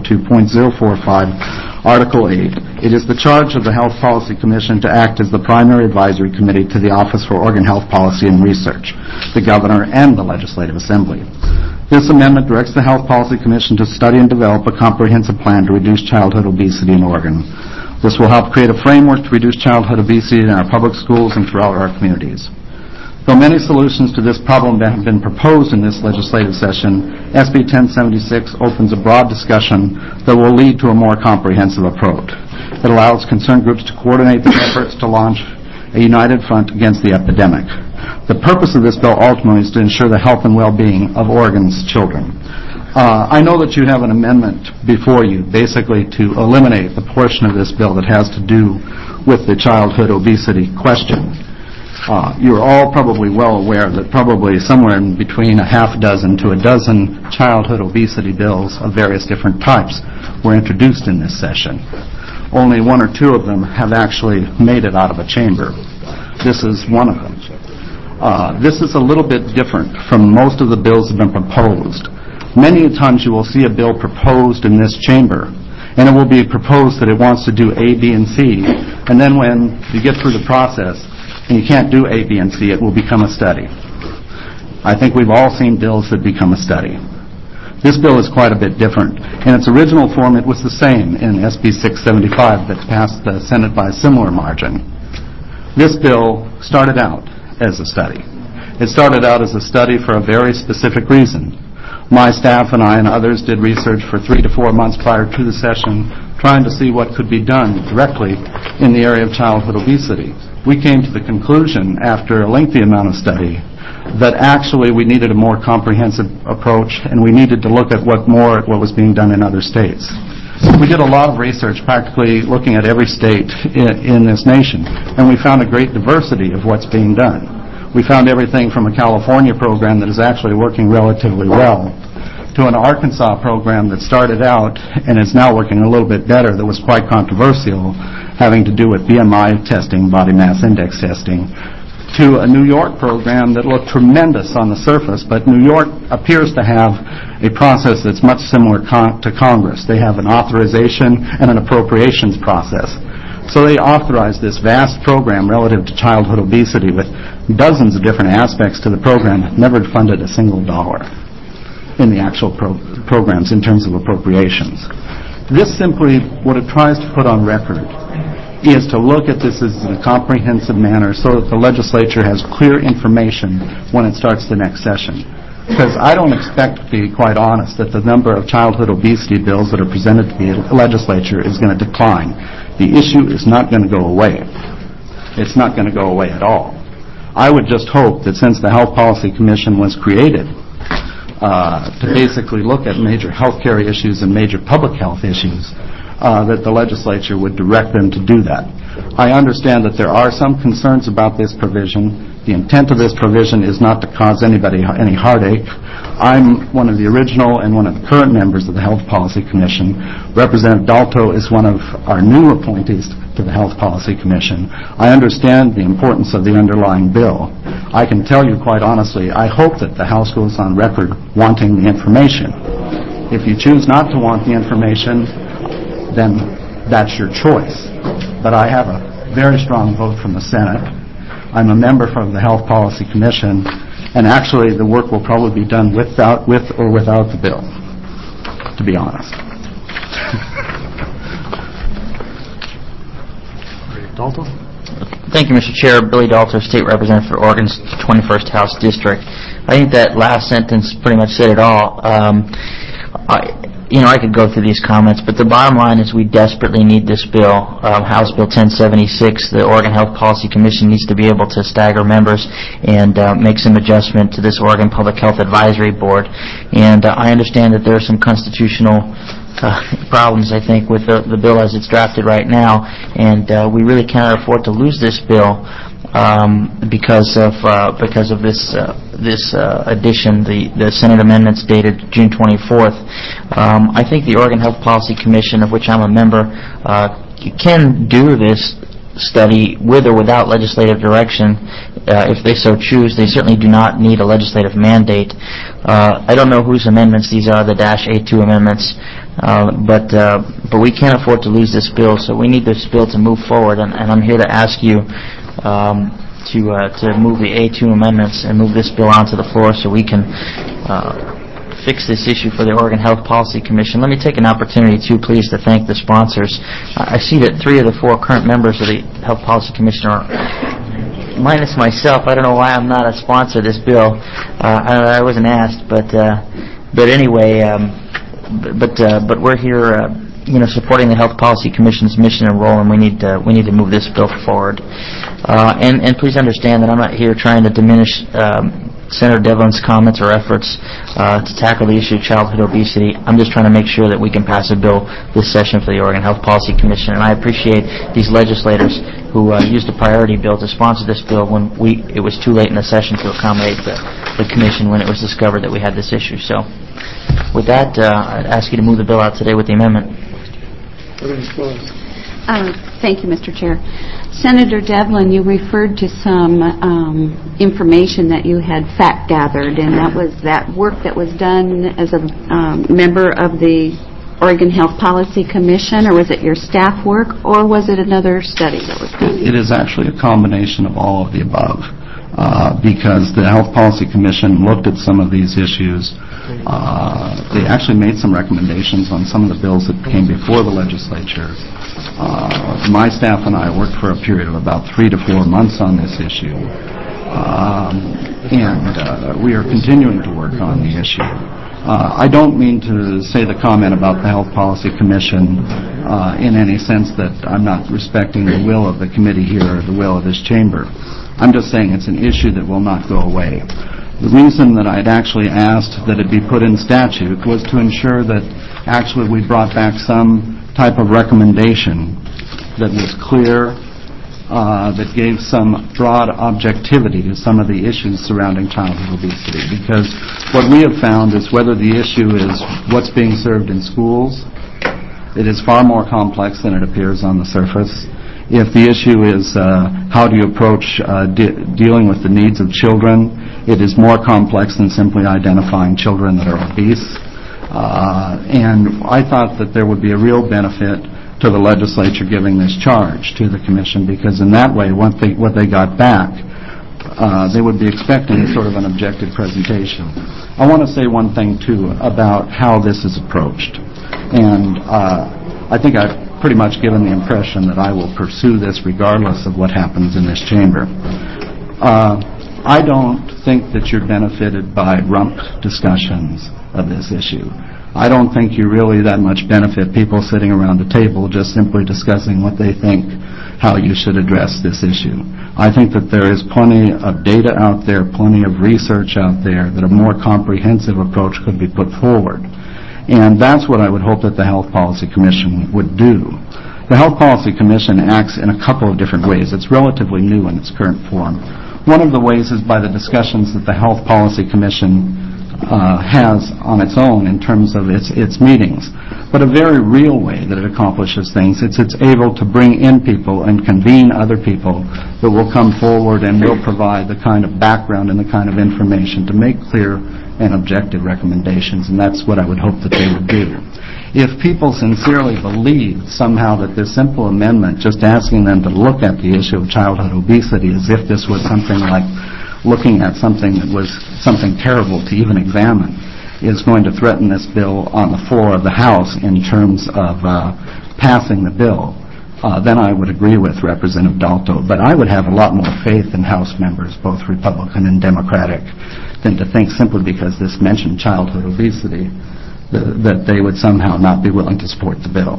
442.045, Article 8. It is the charge of the Health Policy Commission to act as the primary advisory committee to the Office for Oregon Health Policy and Research, the Governor, and the Legislative Assembly. This amendment directs the Health Policy Commission to study and develop a comprehensive plan to reduce childhood obesity in Oregon. This will help create a framework to reduce childhood obesity in our public schools and throughout our communities. Though many solutions to this problem have been proposed in this legislative session, SB 1076 opens a broad discussion that will lead to a more comprehensive approach. It allows concerned groups to coordinate their efforts to launch a united front against the epidemic. The purpose of this bill ultimately is to ensure the health and well-being of Oregon's children. I know that you have an amendment before you, basically to eliminate the portion of this bill that has to do with the childhood obesity question. You're all probably well aware that probably somewhere in between a half dozen to a dozen childhood obesity bills of various different types were introduced in this session. Only one or two of them have actually made it out of a chamber. This is one of them. This is a little bit different from most of the bills that have been proposed. Many times you will see a bill proposed in this chamber, and it will be proposed that it wants to do A, B, and C, and then when you get through the process and you can't do A, B, and C, it will become a study. I think we've all seen bills that become a study. This bill is quite a bit different. In its original form, it was the same in SB 675 that passed the Senate by a similar margin. This bill started out as a study. It started out as a study for a very specific reason. My staff and I and others did research for 3 to 4 months prior to the session, trying to see what could be done directly in the area of childhood obesity. We came to the conclusion, after a lengthy amount of study, that actually we needed a more comprehensive approach, and we needed to look at what was being done in other states. We did a lot of research, practically looking at every state in this nation, and we found a great diversity of what's being done. We found everything from a California program that is actually working relatively well to an Arkansas program that started out and is now working a little bit better that was quite controversial, having to do with BMI testing, body mass index testing, to a New York program that looked tremendous on the surface, but New York appears to have a process that's much similar to Congress. They have an authorization and an appropriations process. So they authorized this vast program relative to childhood obesity with dozens of different aspects to the program, never funded a single dollar in the actual programs in terms of appropriations. This simply, what it tries to put on record is to look at this in a comprehensive manner so that the legislature has clear information when it starts the next session. Because I don't expect, to be quite honest, that the number of childhood obesity bills that are presented to the legislature is going to decline. The issue is not going to go away. It's not going to go away at all. I would just hope that since the Health Policy Commission was created to basically look at major health care issues and major public health issues, that the legislature would direct them to do that. I understand that there are some concerns about this provision. The intent of this provision is not to cause anybody any heartache. I'm one of the original and one of the current members of the Health Policy Commission. Representative Dalto is one of our new appointees to the Health Policy Commission. I understand the importance of the underlying bill. I can tell you quite honestly, I hope that the House goes on record wanting the information. If you choose not to want the information, then that's your choice. But I have a very strong vote from the Senate. I'm a member from the Health Policy Commission, and actually the work will probably be done with or without the bill, to be honest. Dalton? Thank you, Mr. Chair. Billy Dalto, State Representative for Oregon's 21st House District. I think that last sentence pretty much said it all. I could go through these comments, but the bottom line is we desperately need this bill. House Bill 1076, the Oregon Health Policy Commission needs to be able to stagger members and make some adjustment to this Oregon Public Health Advisory Board. And I understand that there are some constitutional problems, I think, with the bill as it's drafted right now, and we really cannot afford to lose this bill because of this addition, the Senate amendments dated June 24th. I think the Oregon Health Policy Commission, of which I'm a member, can do this study with or without legislative direction if they so choose. They certainly do not need a legislative mandate. I don't know whose amendments these are, the -A2 amendments, but we can't afford to lose this bill, so we need this bill to move forward, and I'm here to ask you to move the A2 amendments and move this bill onto the floor so we can fix this issue for the Oregon Health Policy Commission. Let me take an opportunity, too, please, to thank the sponsors. I see that 3 of the 4 current members of the Health Policy Commission are, minus myself. I don't know why I'm not a sponsor of this bill. I wasn't asked, but anyway, but we're here, supporting the Health Policy Commission's mission and role, and we need to move this bill forward. And please understand that I'm not here trying to diminish Senator Devlin's comments or efforts to tackle the issue of childhood obesity. I'm just trying to make sure that we can pass a bill this session for the Oregon Health Policy Commission, and I appreciate these legislators who used a priority bill to sponsor this bill when it was too late in the session to accommodate the Commission when it was discovered that we had this issue. So with that, I'd ask you to move the bill out today with the amendment. Thank you, Mr. Chair. Senator Devlin, you referred to some information that you had fact gathered, and that was that work that was done as a member of the Oregon Health Policy Commission, or was it your staff work, or was it another study that was done? It is actually a combination of all of the above, because the Health Policy Commission looked at some of these issues. They actually made some recommendations on some of the bills that came before the legislature. My staff and I worked for a period of about 3 to 4 months on this issue, and we are continuing to work on the issue. I don't mean to say the comment about the Health Policy Commission in any sense that I'm not respecting the will of the committee here or the will of this chamber. I'm just saying it's an issue that will not go away. The reason that I'd actually asked that it be put in statute was to ensure that actually we brought back some type of recommendation that was clear, that gave some broad objectivity to some of the issues surrounding childhood obesity. Because what we have found is whether the issue is what's being served in schools, it is far more complex than it appears on the surface. If the issue is how do you approach dealing with the needs of children, it is more complex than simply identifying children that are obese. And I thought that there would be a real benefit to the legislature giving this charge to the commission, because in that way, what they got back, they would be expecting sort of an objective presentation. I want to say one thing, too, about how this is approached. And I think I've pretty much given the impression that I will pursue this regardless of what happens in this chamber. I don't think that you're benefited by rump discussions of this issue. I don't think you really that much benefit people sitting around the table just simply discussing what they think, how you should address this issue. I think that there is plenty of data out there, plenty of research out there, that a more comprehensive approach could be put forward. And that's what I would hope that the Health Policy Commission would do. The Health Policy Commission acts in a couple of different ways. It's relatively new in its current form. One of the ways is by the discussions that the Health Policy Commission has on its own in terms of its meetings. But a very real way that it accomplishes things, it's able to bring in people and convene other people that will come forward and will provide the kind of background and the kind of information to make clear and objective recommendations, and that's what I would hope that they would do. If people sincerely believe somehow that this simple amendment, just asking them to look at the issue of childhood obesity as if this was something like looking at something that was something terrible to even examine, is going to threaten this bill on the floor of the House in terms of passing the bill, then I would agree with Representative Dalto. But I would have a lot more faith in House members, both Republican and Democratic, than to think simply because this mentioned childhood obesity that they would somehow not be willing to support the bill.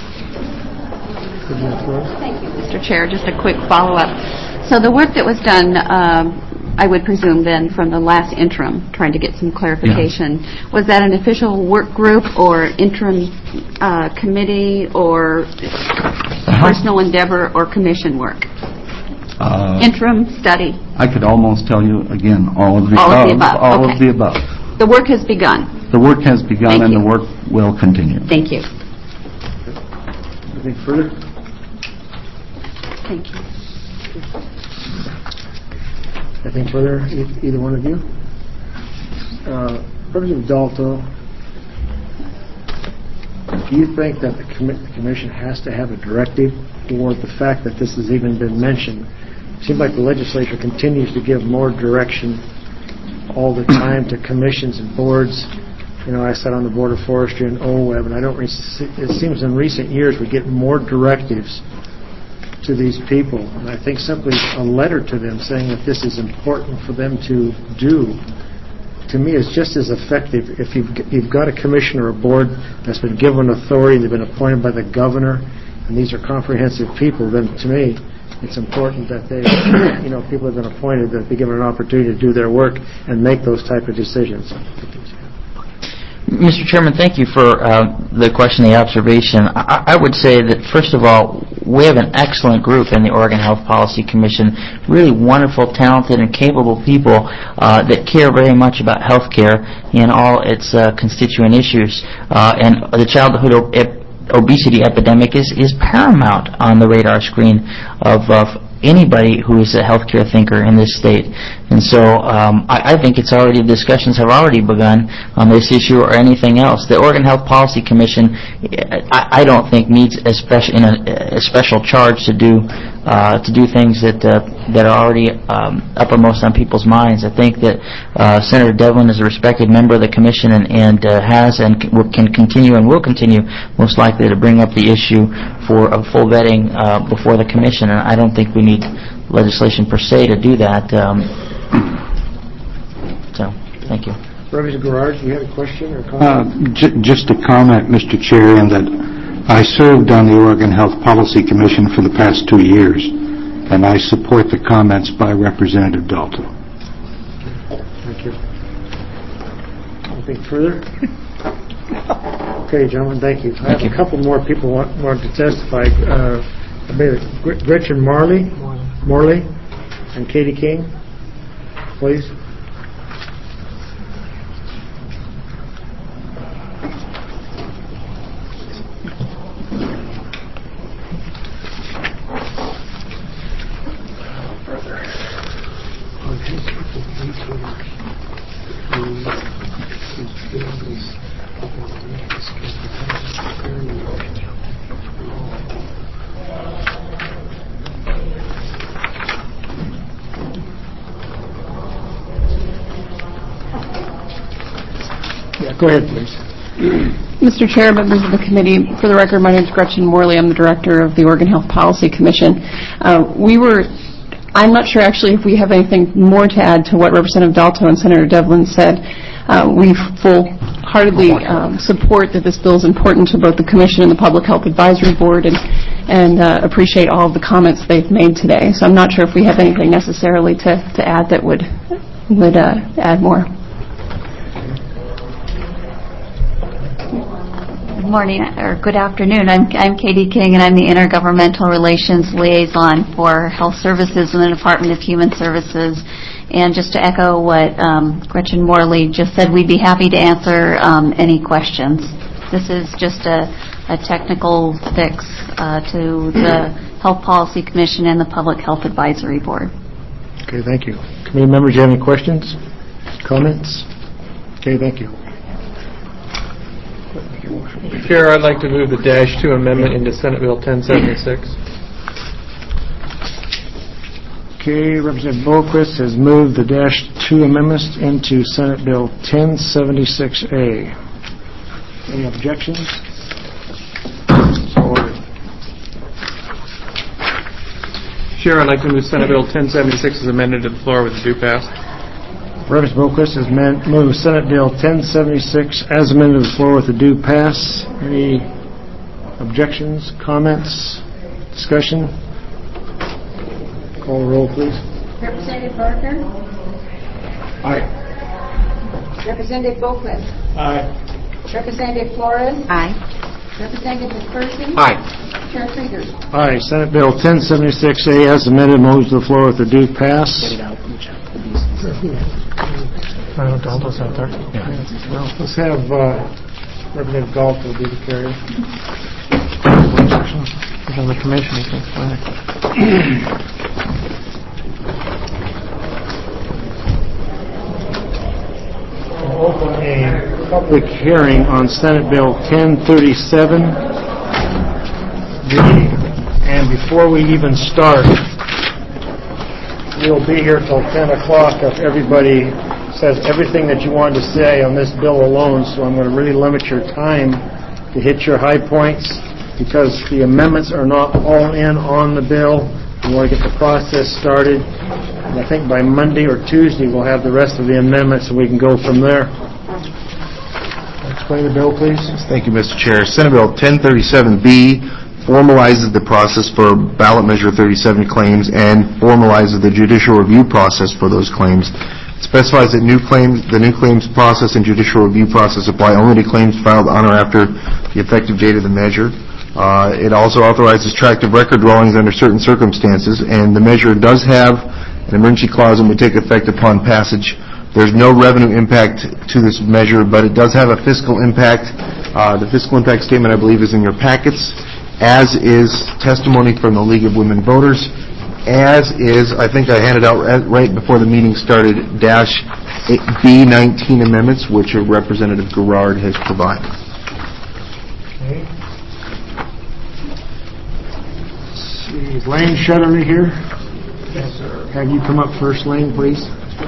Thank you, Mr. Chair. Just a quick follow-up. So the work that was done, I would presume then from the last interim, trying to get some clarification, was that an official work group or interim committee or personal endeavor or commission work? Interim study? I could almost tell you, again, all of the above. The work has begun. The work has begun and the work will continue. Thank you. Anything further? Thank you. Anything further, either one of you? Representative Dalto, do you think that the Commission has to have a directive for the fact that this has even been mentioned? It seems like the legislature continues to give more direction all the time to commissions and boards. You know, I sat on the Board of Forestry and OWEB, and it seems in recent years we get more directives to these people. And I think simply a letter to them saying that this is important for them to do, to me, is just as effective. If you've got a commission or a board that's been given authority, they've been appointed by the governor, and these are comprehensive people, then to me, it's important that they, people have been appointed, that be given an opportunity to do their work and make those type of decisions. Mr. Chairman, thank you for the question, the observation. I would say that, first of all, we have an excellent group in the Oregon Health Policy Commission, really wonderful, talented, and capable people that care very much about health care and all its constituent issues. And the childhood obesity epidemic is paramount on the radar screen of anybody who is a healthcare thinker in this state. And so I think discussions have already begun on this issue or anything else. The Oregon Health Policy Commission, I don't think needs a special charge to do things that are already uppermost on people's minds. I think that Senator Devlin is a respected member of the commission and has and can continue and will continue most likely to bring up the issue for a full vetting before the commission. And I don't think we need legislation per se to do that. So, thank you. Representative Garrard, you had a question or comment? Just a comment, Mr. Chair, in that I served on the Oregon Health Policy Commission for the past 2 years, and I support the comments by Representative Dalto. Thank you. Anything further? Okay, gentlemen, thank you. I have a couple more people want to testify. Gretchen Morley and Katie King, please. Go ahead, please. Mr. Chair, members of the committee, for the record, my name is Gretchen Morley. I'm the director of the Oregon Health Policy Commission. I'm not sure actually if we have anything more to add to what Representative Dalto and Senator Devlin said. We full-heartedly support that this bill is important to both the Commission and the Public Health Advisory Board and appreciate all of the comments they've made today. So I'm not sure if we have anything necessarily to add that would add more. Good morning, or good afternoon. I'm Katie King, and I'm the Intergovernmental Relations Liaison for Health Services in the Department of Human Services. And just to echo what Gretchen Morley just said, we'd be happy to answer any questions. This is just a technical fix to the Health Policy Commission and the Public Health Advisory Board. Okay, thank you. Committee members, do you have any questions, comments? Okay, thank you. Chair, I'd like to move the -2 amendment into Senate Bill 1076. Okay, Representative Boquist has moved the -2 amendments into Senate Bill 1076A. Any objections? So ordered. Chair, I'd like to move Senate Bill 1076 as amended to the floor with the due pass. Representative Boquist has moved Senate Bill 1076 as amended to the floor with the due pass. Any objections, comments, discussion? Call the roll, please. Representative Barker? Aye. Representative Boquist? Aye. Representative Flores? Aye. Representative McPherson? Aye. Chair Krieger? Aye. Senate Bill 1076A as amended moves to the floor with the due pass. Dalto's out there. Let's have Representative Dalto be the carrier. He's on the commission. He can We'll open a public hearing on Senate Bill 1037. And before we even start, we'll be here till 10 o'clock if everybody says everything that you wanted to say on this bill alone, so I'm going to really limit your time to hit your high points because the amendments are not all in on the bill. We want to get the process started. And I think by Monday or Tuesday we'll have the rest of the amendments and we can go from there. Explain the bill, please. Thank you, Mr. Chair. Senate Bill 1037B formalizes the process for ballot measure 37 claims and formalizes the judicial review process for those claims. It specifies that the new claims process and judicial review process apply only to claims filed on or after the effective date of the measure. It also authorizes tract of record dwellings under certain circumstances, and the measure does have an emergency clause and would take effect upon passage. There's no revenue impact to this measure, but it does have a fiscal impact. The fiscal impact statement, I believe, is in your packets, as is testimony from the League of Women Voters, as is, I think I handed out right before the meeting started, -B19 amendments, which Representative Garrard has provided. Okay. Let's see, is Lane Shutterly here? Yes, sir. Have you come up first, Lane, please?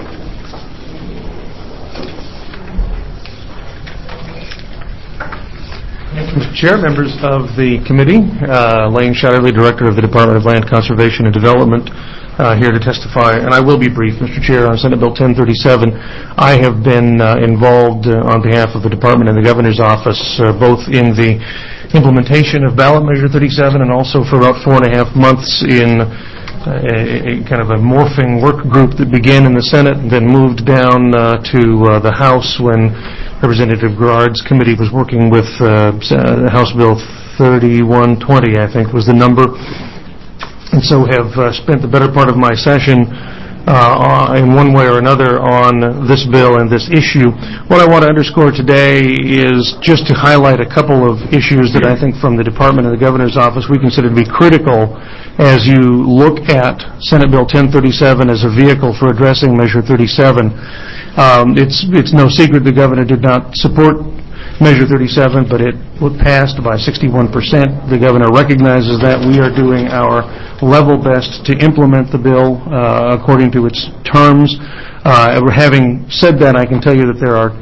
Mr. Chair, members of the committee, Lane Shutterly, Director of the Department of Land Conservation and Development, here to testify, and I will be brief, Mr. Chair, on Senate Bill 1037. I have been involved on behalf of the Department and the Governor's Office, both in the implementation of ballot measure 37 and also for about 4.5 months in a kind of a morphing work group that began in the Senate and then moved down to the House when Representative Garrard's committee was working with House Bill 3120, I think was the number, and so have spent the better part of my session in one way or another on this bill and this issue. What I want to underscore today is just to highlight a couple of issues that I think from the Department and the Governor's Office we consider to be critical as you look at Senate Bill 1037 as a vehicle for addressing Measure 37. It's no secret the Governor did not support Measure 37, but it passed by 61%. The Governor recognizes that. We are doing our level best to implement the bill according to its terms. Having said that, I can tell you that there are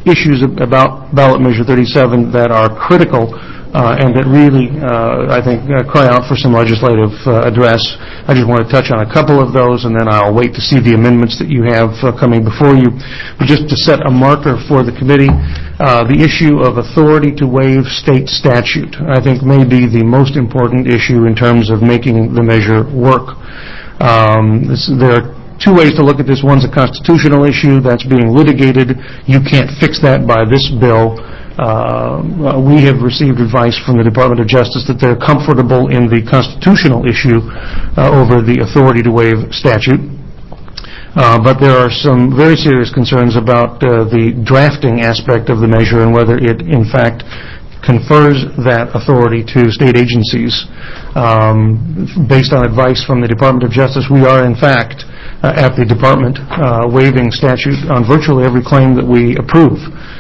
issues about ballot measure 37 that are critical and that really, I think, cry out for some legislative address. I just want to touch on a couple of those, and then I'll wait to see the amendments that you have coming before you. But just to set a marker for the committee, the issue of authority to waive state statute, I think, may be the most important issue in terms of making the measure work. There are two ways to look at this. One's a constitutional issue that's being litigated. You can't fix that by this bill. We have received advice from the Department of Justice that they're comfortable in the constitutional issue over the authority to waive statute. But there are some very serious concerns about the drafting aspect of the measure and whether it, in fact, confers that authority to state agencies. Based on advice from the Department of Justice, we are, in fact, at the Department waiving statute on virtually every claim that we approve.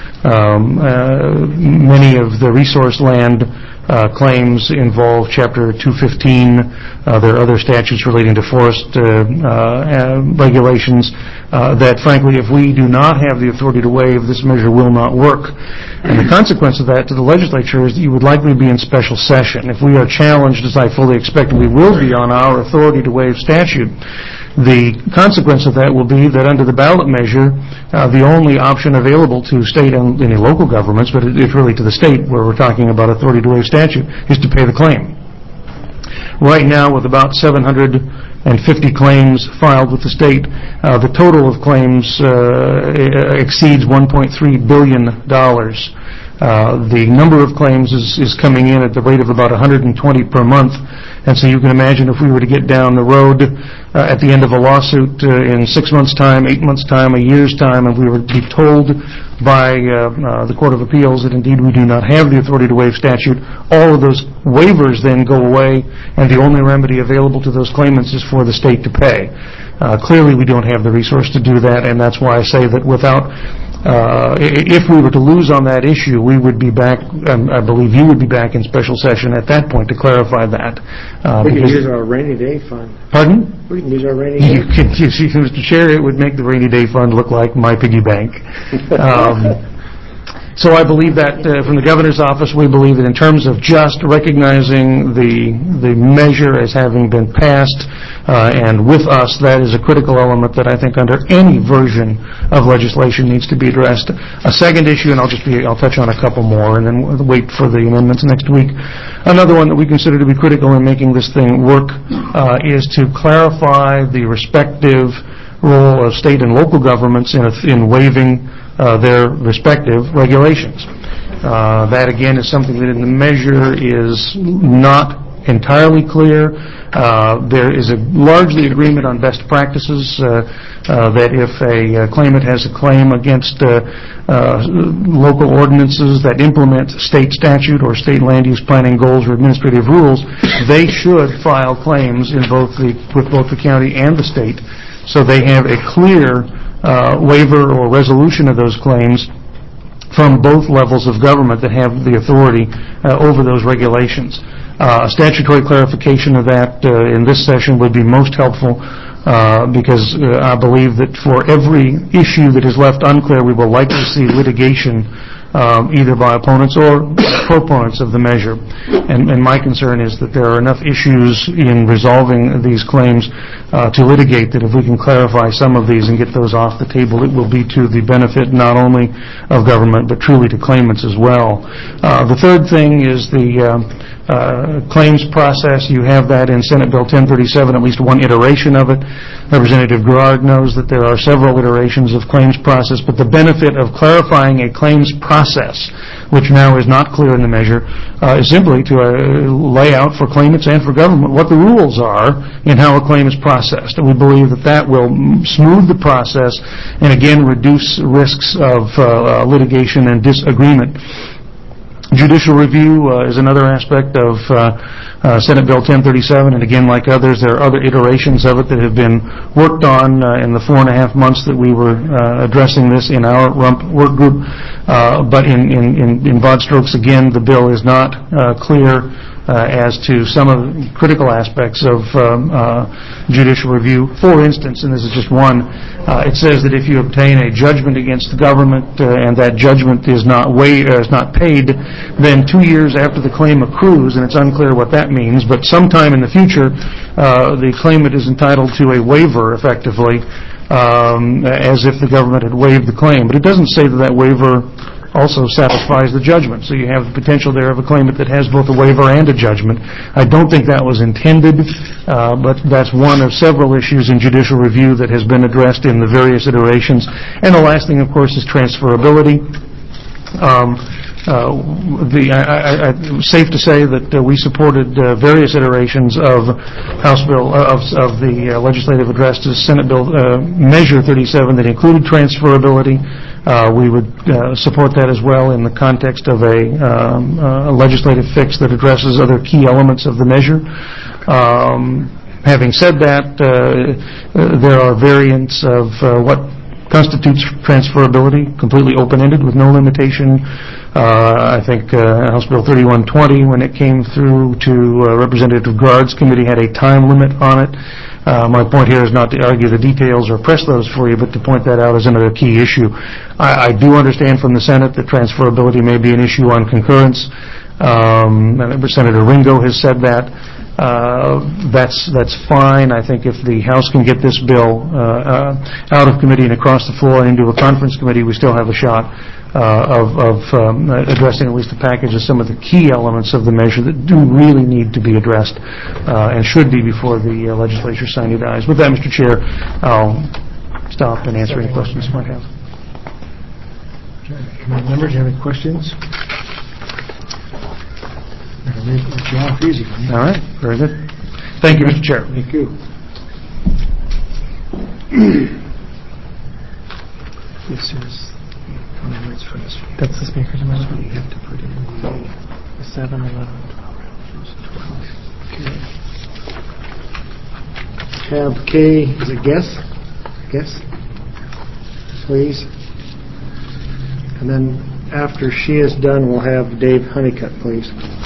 Many of the resource land claims involve Chapter 215. There are other statutes relating to forest regulations that, frankly, if we do not have the authority to waive, this measure will not work. And the consequence of that to the legislature is that you would likely be in special session. If we are challenged, as I fully expect we will be, on our authority to waive statute, the consequence of that will be that under the ballot measure, the only option available to state and any local governments, but it's really to the state where we're talking about authority to waive statute, is to pay the claim. Right now, with about 750 claims filed with the state, the total of claims exceeds $1.3 billion. The number of claims is coming in at the rate of about 120 per month. And so you can imagine if we were to get down the road at the end of a lawsuit in 6 months' time, 8 months' time, a year's time, and we were to be told by the Court of Appeals that indeed we do not have the authority to waive statute, all of those waivers then go away, and the only remedy available to those claimants is for the state to pay. Clearly we don't have the resource to do that, and that's why I say that without if we were to lose on that issue, we would be back, I believe you would be back in special session at that point to clarify that. We can use our rainy day fund. Pardon? We can use our rainy day fund. Mr. Chair, it would make the rainy day fund look like my piggy bank. So I believe that from the governor's office, we believe that in terms of just recognizing the measure as having been passed and with us, that is a critical element that I think under any version of legislation needs to be addressed. A second issue, and I'll touch on a couple more and then wait for the amendments next week. Another one that we consider to be critical in making this thing work is to clarify the respective role of state and local governments in waiving their respective regulations. That, again, is something that in the measure is not entirely clear. There is a largely agreement on best practices that if a claimant has a claim against local ordinances that implement state statute or state land use planning goals or administrative rules, they should file claims with both the county and the state so they have a clear waiver or resolution of those claims from both levels of government that have the authority over those regulations. Statutory clarification of that in this session would be most helpful because I believe that for every issue that is left unclear, we will likely see litigation either by opponents or proponents of the measure. And my concern is that there are enough issues in resolving these claims to litigate that if we can clarify some of these and get those off the table, it will be to the benefit not only of government but truly to claimants as well. The third thing is the claims process. You have that in Senate Bill 1037, at least one iteration of it. Representative Gerard knows that there are several iterations of claims process, but the benefit of clarifying a claims process, which now is not clear in the measure, is simply to lay out for claimants and for government what the rules are in how a claim is processed. And we believe that that will smooth the process and, again, reduce risks of litigation and disagreement. Judicial review is another aspect of Senate Bill 1037, and again, like others, there are other iterations of it that have been worked on in the 4.5 months that we were addressing this in our RUMP work group. But in broad strokes, again, the bill is not clear as to some of the critical aspects of judicial review. For instance, and this is just one, it says that if you obtain a judgment against the government and that judgment is not paid, then 2 years after the claim accrues, and it's unclear what that means, but sometime in the future, the claimant is entitled to a waiver, effectively, as if the government had waived the claim. But it doesn't say that that waiver also satisfies the judgment. So you have the potential there of a claimant that has both a waiver and a judgment. I don't think that was intended, but that's one of several issues in judicial review that has been addressed in the various iterations. And the last thing, of course, is transferability. Safe to say that we supported various iterations of House Bill of the legislative address to Senate Bill Measure 37 that included transferability. We would support that as well in the context of a legislative fix that addresses other key elements of the measure. Having said that, there are variants of what constitutes transferability, completely open-ended with no limitation. I think House Bill 3120, when it came through to Representative Gard's committee, had a time limit on it. My point here is not to argue the details or press those for you, but to point that out as another key issue. I do understand from the Senate that transferability may be an issue on concurrence. Senator Ringo has said that. That's fine. I think if the House can get this bill out of committee and across the floor and into a conference committee, we still have a shot of addressing at least a package of some of the key elements of the measure that do really need to be addressed and should be before the legislature sine dies. With that, Mr. Chair, I'll stop and answer any questions you might have. Committee members, have any questions? Easy. All right, very good. Thank you, Mr. Chair. Thank you. This is amendments for this. That's the Speaker's amendment. You have to put in the 7, 11, 12. Okay. Tab K, is it guess? Guess? Please. And then after she is done, we'll have Dave Honeycutt, please.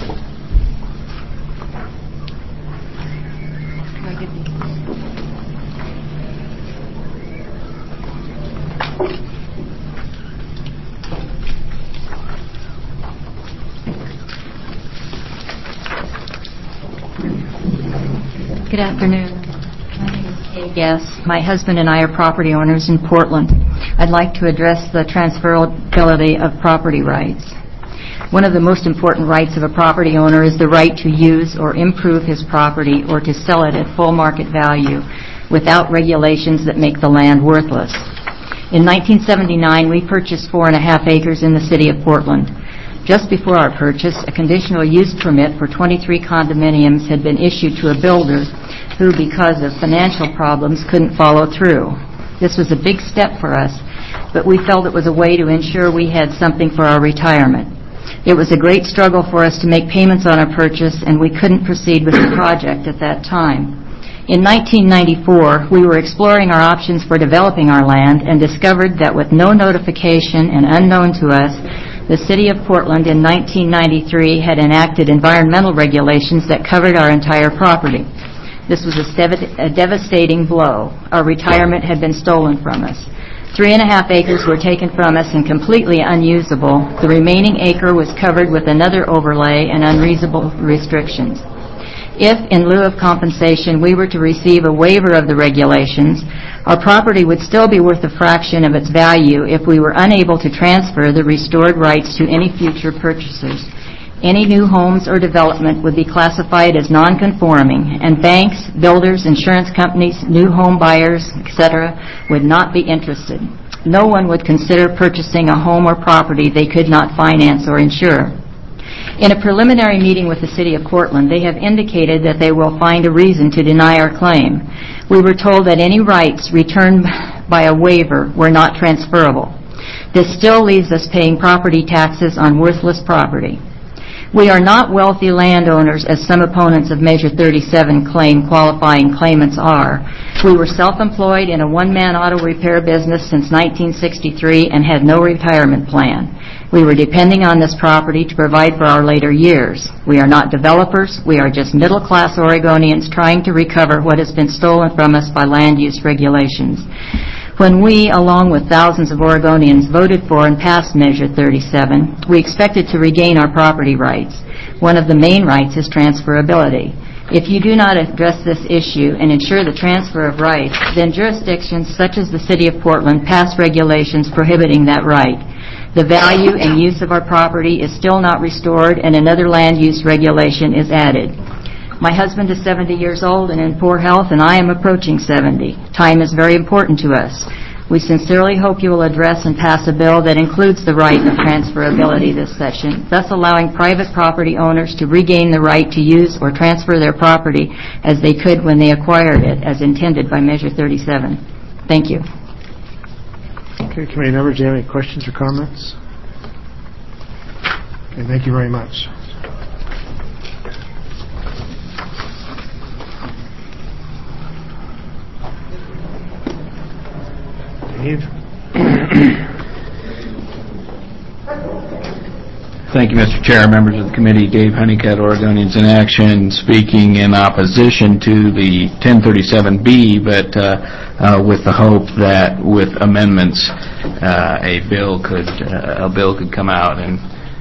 Good afternoon. My name is Kay Guess. My husband and I are property owners in Portland. I'd like to address the transferability of property rights. One of the most important rights of a property owner is the right to use or improve his property or to sell it at full market value without regulations that make the land worthless. In 1979, we purchased 4.5 acres in the city of Portland. Just before our purchase, a conditional use permit for 23 condominiums had been issued to a builder who, because of financial problems, couldn't follow through. This was a big step for us, but we felt it was a way to ensure we had something for our retirement. It was a great struggle for us to make payments on our purchase, and we couldn't proceed with the project at that time. In 1994, we were exploring our options for developing our land and discovered that with no notification and unknown to us, the City of Portland in 1993 had enacted environmental regulations that covered our entire property. This was a devastating blow. Our retirement had been stolen from us. 3.5 acres were taken from us and completely unusable. The remaining acre was covered with another overlay and unreasonable restrictions. If, in lieu of compensation, we were to receive a waiver of the regulations, our property would still be worth a fraction of its value if we were unable to transfer the restored rights to any future purchasers. Any new homes or development would be classified as non-conforming, and banks, builders, insurance companies, new home buyers, etc., would not be interested. No one would consider purchasing a home or property they could not finance or insure. In a preliminary meeting with the City of Portland, they have indicated that they will find a reason to deny our claim. We were told that any rights returned by a waiver were not transferable. This still leaves us paying property taxes on worthless property. We are not wealthy landowners, as some opponents of Measure 37 claim qualifying claimants are. We were self-employed in a one-man auto repair business since 1963 and had no retirement plan. We were depending on this property to provide for our later years. We are not developers. We are just middle-class Oregonians trying to recover what has been stolen from us by land use regulations. When we, along with thousands of Oregonians, voted for and passed Measure 37, we expected to regain our property rights. One of the main rights is transferability. If you do not address this issue and ensure the transfer of rights, then jurisdictions such as the City of Portland pass regulations prohibiting that right. The value and use of our property is still not restored, and another land use regulation is added. My husband is 70 years old and in poor health, and I am approaching 70. Time is very important to us. We sincerely hope you will address and pass a bill that includes the right of transferability this session, thus allowing private property owners to regain the right to use or transfer their property as they could when they acquired it, as intended by Measure 37. Thank you. Okay, committee members, do you have any questions or comments? Okay, thank you very much. Dave? Thank you, Mr. Chair, members of the committee. Dave Honeycutt, Oregonians in Action, speaking in opposition to the 1037B, but with the hope that with amendments, a bill could come out. And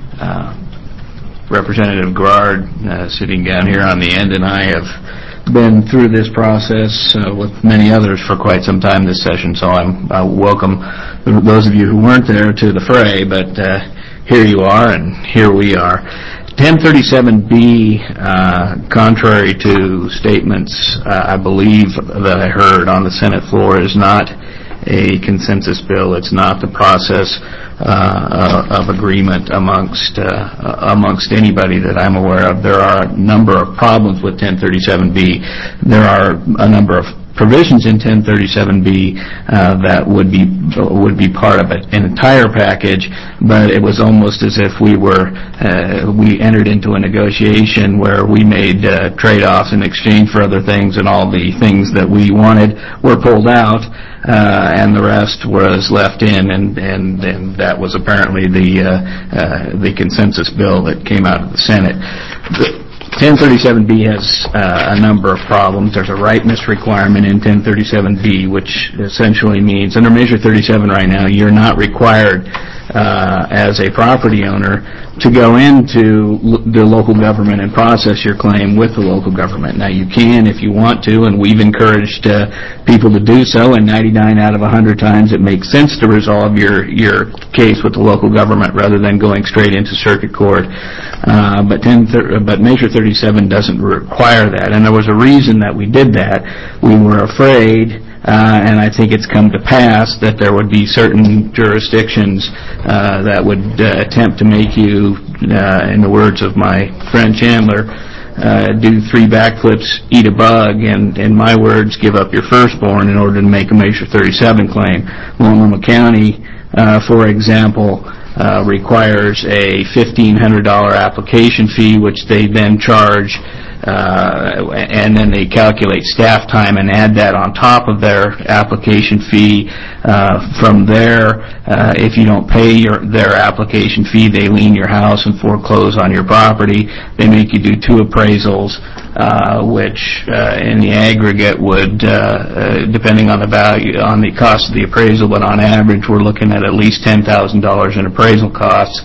Representative Garrard, sitting down here on the end, and I have been through this process with many others for quite some time this session, so I welcome those of you who weren't there to the fray, but here you are and here we are. 1037B, contrary to statements I believe that I heard on the Senate floor, is not a consensus bill. It's not the process of agreement amongst anybody that I'm aware of. There are a number of problems with 1037B. There are a number of provisions in 1037B that would be part of an entire package, but it was almost as if we entered into a negotiation where we made trade-offs in exchange for other things, and all the things that we wanted were pulled out, and the rest was left in, and that was apparently the consensus bill that came out of the Senate. 1037B has a number of problems. There's a ripeness requirement in 1037B, which essentially means under Measure 37 right now, you're not required as a property owner to go into the local government and process your claim with the local government. Now, you can if you want to, and we've encouraged people to do so, and 99 out of 100 times it makes sense to resolve your case with the local government rather than going straight into circuit court. But Measure 37 doesn't require that, and there was a reason that we did that. We were afraid, and I think it's come to pass, that there would be certain jurisdictions that would attempt to make you, in the words of my friend Chandler, do 3 backflips, eat a bug, and in my words, give up your firstborn in order to make a Measure 37 claim. Multnomah County, for example, requires a $1,500 application fee, which they then charge, and then they calculate staff time and add that on top of their application fee. From there, if you don't pay their application fee, they lien your house and foreclose on your property. They make you do 2 appraisals, which in the aggregate would, depending on the value, on the cost of the appraisal, but on average we're looking at least $10,000 in appraisal costs.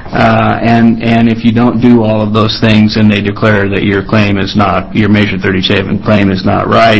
And if you don't do all of those things and they declare that your claim is not, your Measure 37 claim is not right,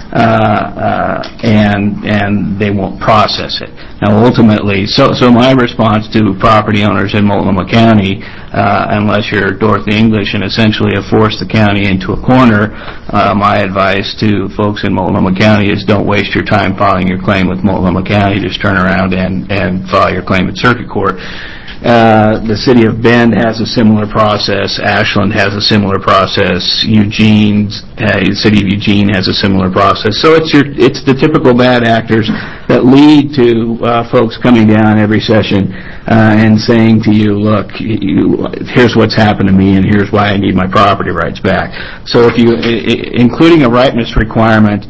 and they won't process it. Now ultimately, so my response to property owners in Multnomah County, unless you're Dorothy English and essentially have forced the county into a corner, my advice to folks in Multnomah County is don't waste your time filing your claim with Multnomah County. Just turn around and file your claim at circuit court. The city of Bend has a similar process. Ashland has a similar process. The city of Eugene has a similar process. So it's the typical bad actors that lead to folks coming down every session and saying to you, look, here's what's happened to me and here's why I need my property rights back. So if you, including a ripeness requirement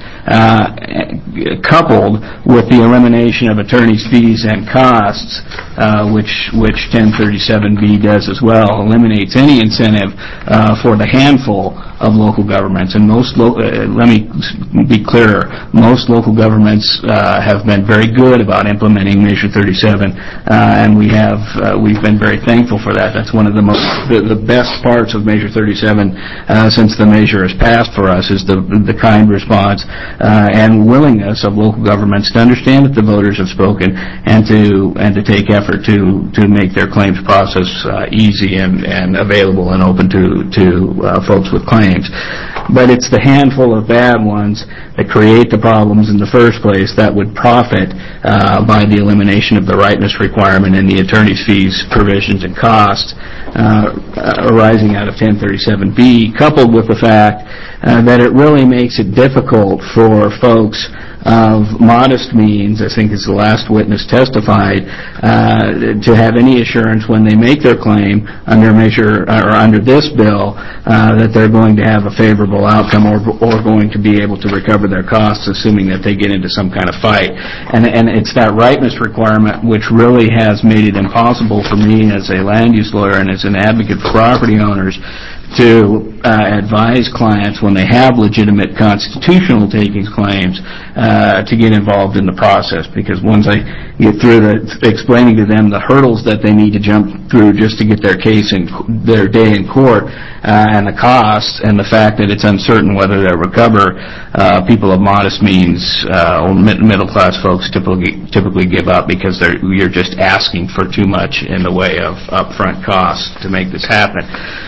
coupled with the elimination of attorney's fees and costs, which 1037B does as well, eliminates any incentive for the handful of local governments. And let me be clearer, most local governments have been very good about implementing Measure 37, and we've been very thankful for that. That's one of the best parts of Measure 37 since the measure has passed for us, is the kind response and willingness of local governments to understand that the voters have spoken and to take effort to make their claims process easy and available and open to folks with claims. But it's the handful of bad ones that create the problems in the first place that would profit by the elimination of the ripeness requirement and the attorney's fees, provisions, and costs arising out of 1037B, coupled with the fact that it really makes it difficult for folks of modest means, I think as the last witness testified, to have any assurance when they make their claim under measure or under this bill that they're going to have a favorable outcome or going to be able to recover their costs, assuming that they get into some kind of fight. And it's that ripeness requirement which really has made it impossible for me as a land use lawyer and as an advocate for property owners to advise clients when they have legitimate constitutional takings claims to get involved in the process, because once I get through explaining to them the hurdles that they need to jump through just to get their case in their day in court and the costs and the fact that it's uncertain whether they'll recover, people of modest means or middle class folks typically give up because you're just asking for too much in the way of upfront costs to make this happen.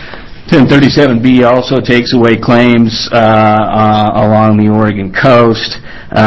1037B also takes away claims along the Oregon coast.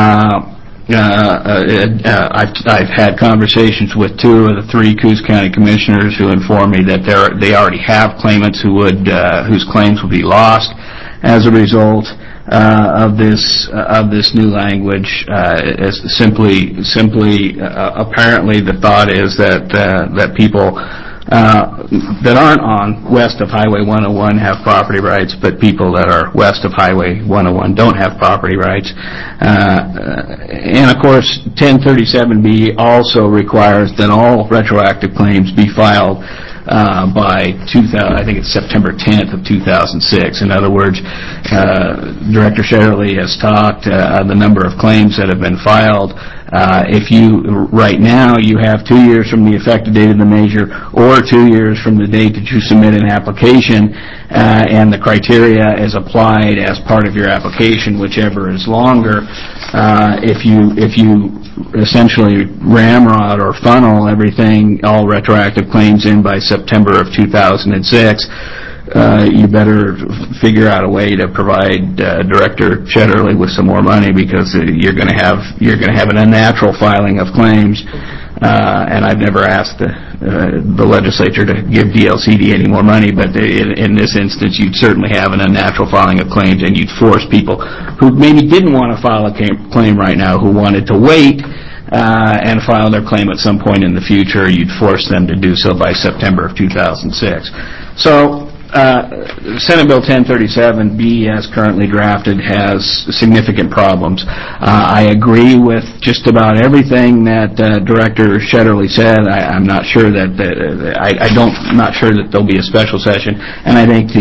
I've had conversations with 2 of the 3 Coos County commissioners who inform me that they already have claimants whose claims will be lost as a result of this new language. Simply, apparently, the thought is that people that aren't on west of Highway 101 have property rights, but people that are west of Highway 101 don't have property rights. And of course, 1037B also requires that all retroactive claims be filed by I think it's September 10th of 2006. In other words, Director Shetterly has talked the number of claims that have been filed. If right now you have 2 years from the effective date of the measure or 2 years from the date that you submit an application, and the criteria is applied as part of your application, whichever is longer, if you essentially ramrod or funnel everything, all retroactive claims in by September of 2006, you better figure out a way to provide Director Shetterly with some more money, because you're going to have an unnatural filing of claims. And I've never asked the legislature to give DLCD any more money, but in this instance, you'd certainly have an unnatural filing of claims, and you'd force people who maybe didn't want to file a claim right now, who wanted to wait and file their claim at some point in the future, you'd force them to do so by September of 2006. So Senate Bill 1037B, as currently drafted, has significant problems. I agree with just about everything that Director Shetterly said. I'm not sure that not sure that there'll be a special session, and I think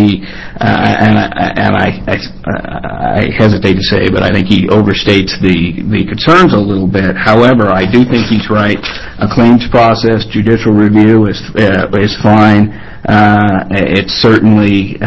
I hesitate to say, but I think he overstates the concerns a little bit. However, I do think he's right. A claims process, judicial review is fine. It certainly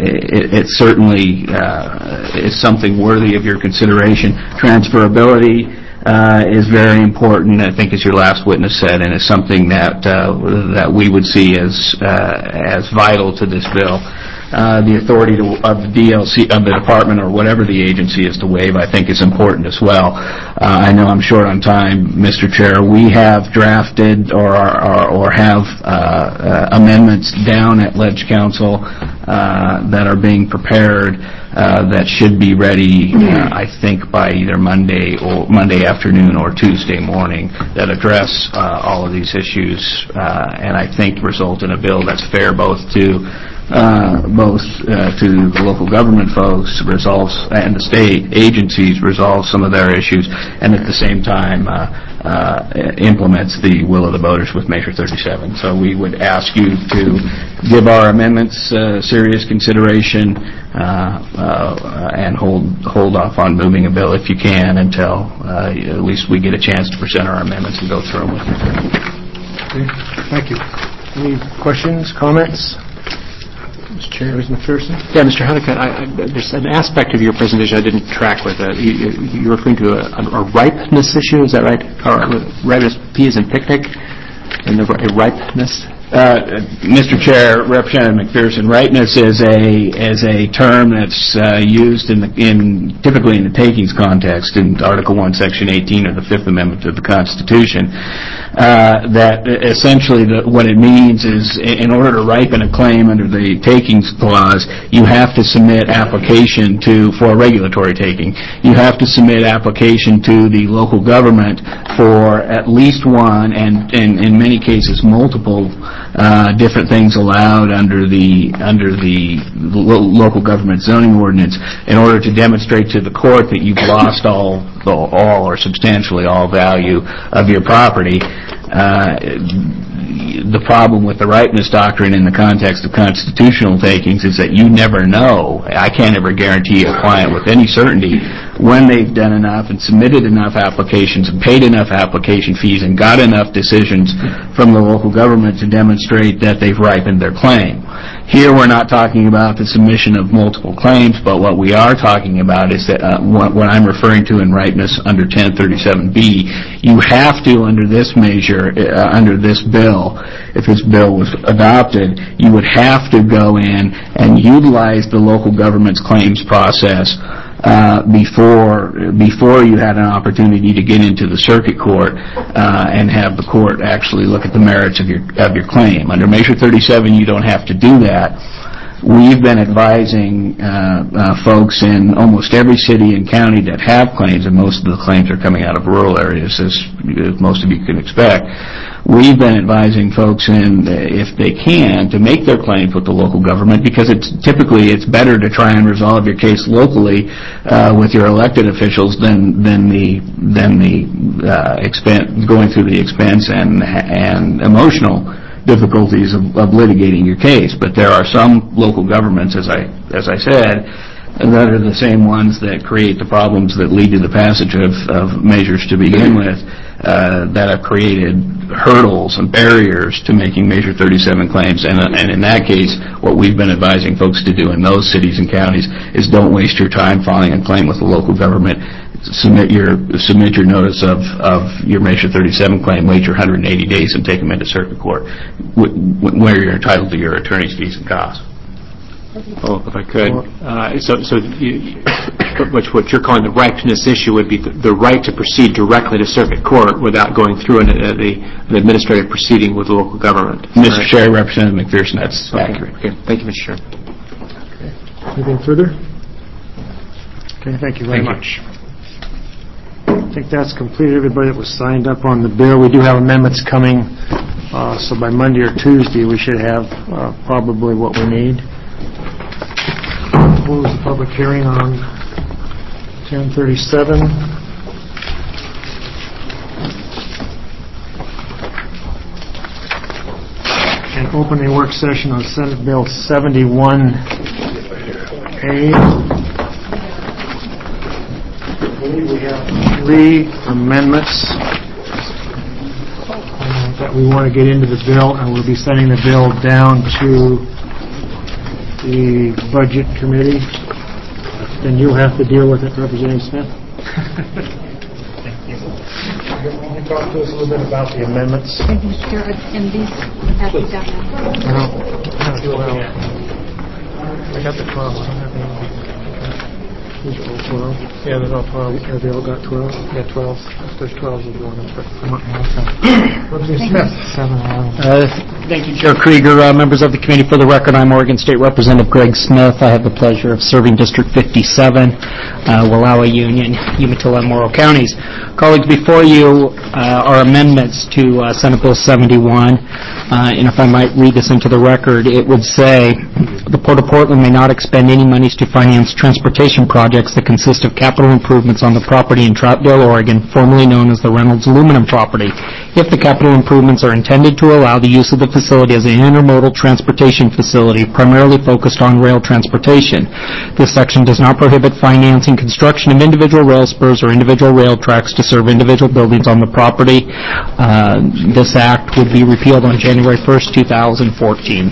is something worthy of your consideration. Transferability is very important, I think, as your last witness said, and is something that we would see as vital to this bill. the authority of the DLC, of the department or whatever the agency is to waive, I think is important as well. I know I'm short on time, Mr. Chair. We have drafted or have amendments down at Ledge Council that are being prepared that should be ready, I think, by either Monday afternoon or Tuesday morning that address all of these issues and I think result in a bill that's fair both to the local government folks and the state agencies resolve some of their issues and at the same time implements the will of the voters with Measure 37. So we would ask you to give our amendments serious consideration and hold off on moving a bill if you can until at least we get a chance to present our amendments and go through them with you. Okay. Thank you. Any questions, comments? Mr. Chair, Mr. McPherson? Yeah, Mr. Honeycutt, there's an aspect of your presentation I didn't track with. You're referring to a ripeness issue, is that right? Or ripeness, P as in picnic, and the ripeness? Mr. Chair, Representative McPherson, ripeness is a term that's used typically in the takings context in Article 1, Section 18 of the Fifth Amendment to the Constitution. That essentially what it means is in order to ripen a claim under the takings clause, you have to submit application for a regulatory taking. You have to submit application to the local government for at least one and in many cases multiple different things allowed under the local government zoning ordinance in order to demonstrate to the court that you've lost all or substantially all value of your property. The problem with the ripeness doctrine in the context of constitutional takings is that you never know. I can't ever guarantee a client with any certainty when they've done enough and submitted enough applications and paid enough application fees and got enough decisions from the local government to demonstrate that they've ripened their claim. Here we're not talking about the submission of multiple claims, but what we are talking about is that what I'm referring to in ripeness under 1037B, you have to, under this measure, under this bill, if this bill was adopted, you would have to go in and utilize the local government's claims process before you had an opportunity to get into the circuit court and have the court actually look at the merits of your claim. Under Measure 37, you don't have to do that. We've been advising folks in almost every city and county that have claims, and most of the claims are coming out of rural areas, as most of you can expect. We've been advising folks if they can, to make their claims with the local government because it's better to try and resolve your case locally with your elected officials than going through the expense and emotional difficulties of litigating your case. But there are some local governments, as I said, that are the same ones that create the problems that lead to the passage of measures to begin with, that have created hurdles and barriers to making Measure 37 claims. And in that case, what we've been advising folks to do in those cities and counties is don't waste your time filing a claim with the local government. Submit your notice of your Measure 37 claim, wait your 180 days, and take them into circuit court, where you're entitled to your attorney's fees and costs. Oh, if I could. What you're calling the ripeness issue would be the right to proceed directly to circuit court without going through an administrative proceeding with the local government. Mr. Chair, Representative McPherson, that's accurate. Okay. Thank you, Mr. Chair. Anything further? Okay, thank you very much. I think that's completed. Everybody that was signed up on the bill. We do have amendments coming, so by Monday or Tuesday we should have probably what we need. Close the public hearing on 1037. And open a work session on Senate Bill 71A. I believe we have 3 amendments that we want to get into the bill, and we'll be sending the bill down to the Budget Committee. Then you'll have to deal with it, Representative Smith. Thank you. Can you talk to us a little bit about the amendments? And these have to be done. I got the 12. I don't have any. These are all 12? Yeah, they're all 12. Have they all got 12? Yeah, 12. If there's 12, we'll go on. Representative Smith. 7, 11. Thank you, Chair Krieger. Members of the committee, for the record, I'm Oregon State Representative Greg Smith. I have the pleasure of serving District 57, Wallowa Union, Umatilla, and Morrow counties. Colleagues, before you are amendments to Senate Bill 71, and if I might read this into the record, it would say, the Port of Portland may not expend any monies to finance transportation projects that consist of capital improvements on the property in Troutdale, Oregon, formerly known as the Reynolds Aluminum property, if the capital improvements are intended to allow the use of the facility as an intermodal transportation facility primarily focused on rail transportation. This section does not prohibit financing construction of individual rail spurs or individual rail tracks to serve individual buildings on the property. This act would be repealed on January 1st, 2014.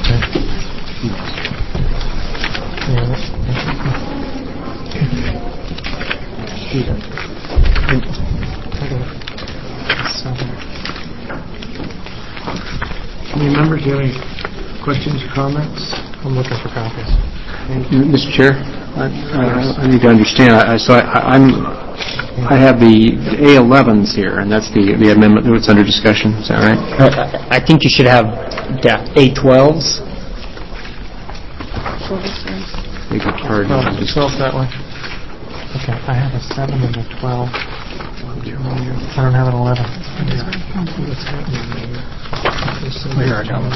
Any members, do you have any questions or comments? I'm looking for copies. Mr. Chair, I need to understand. I have the A11s here, and that's the amendment that's under discussion. Is that right? I think you should have A12s. Maybe it's hard. 12 that way. Okay, I have a 7 and a 12. I don't have an 11. Here, I got one.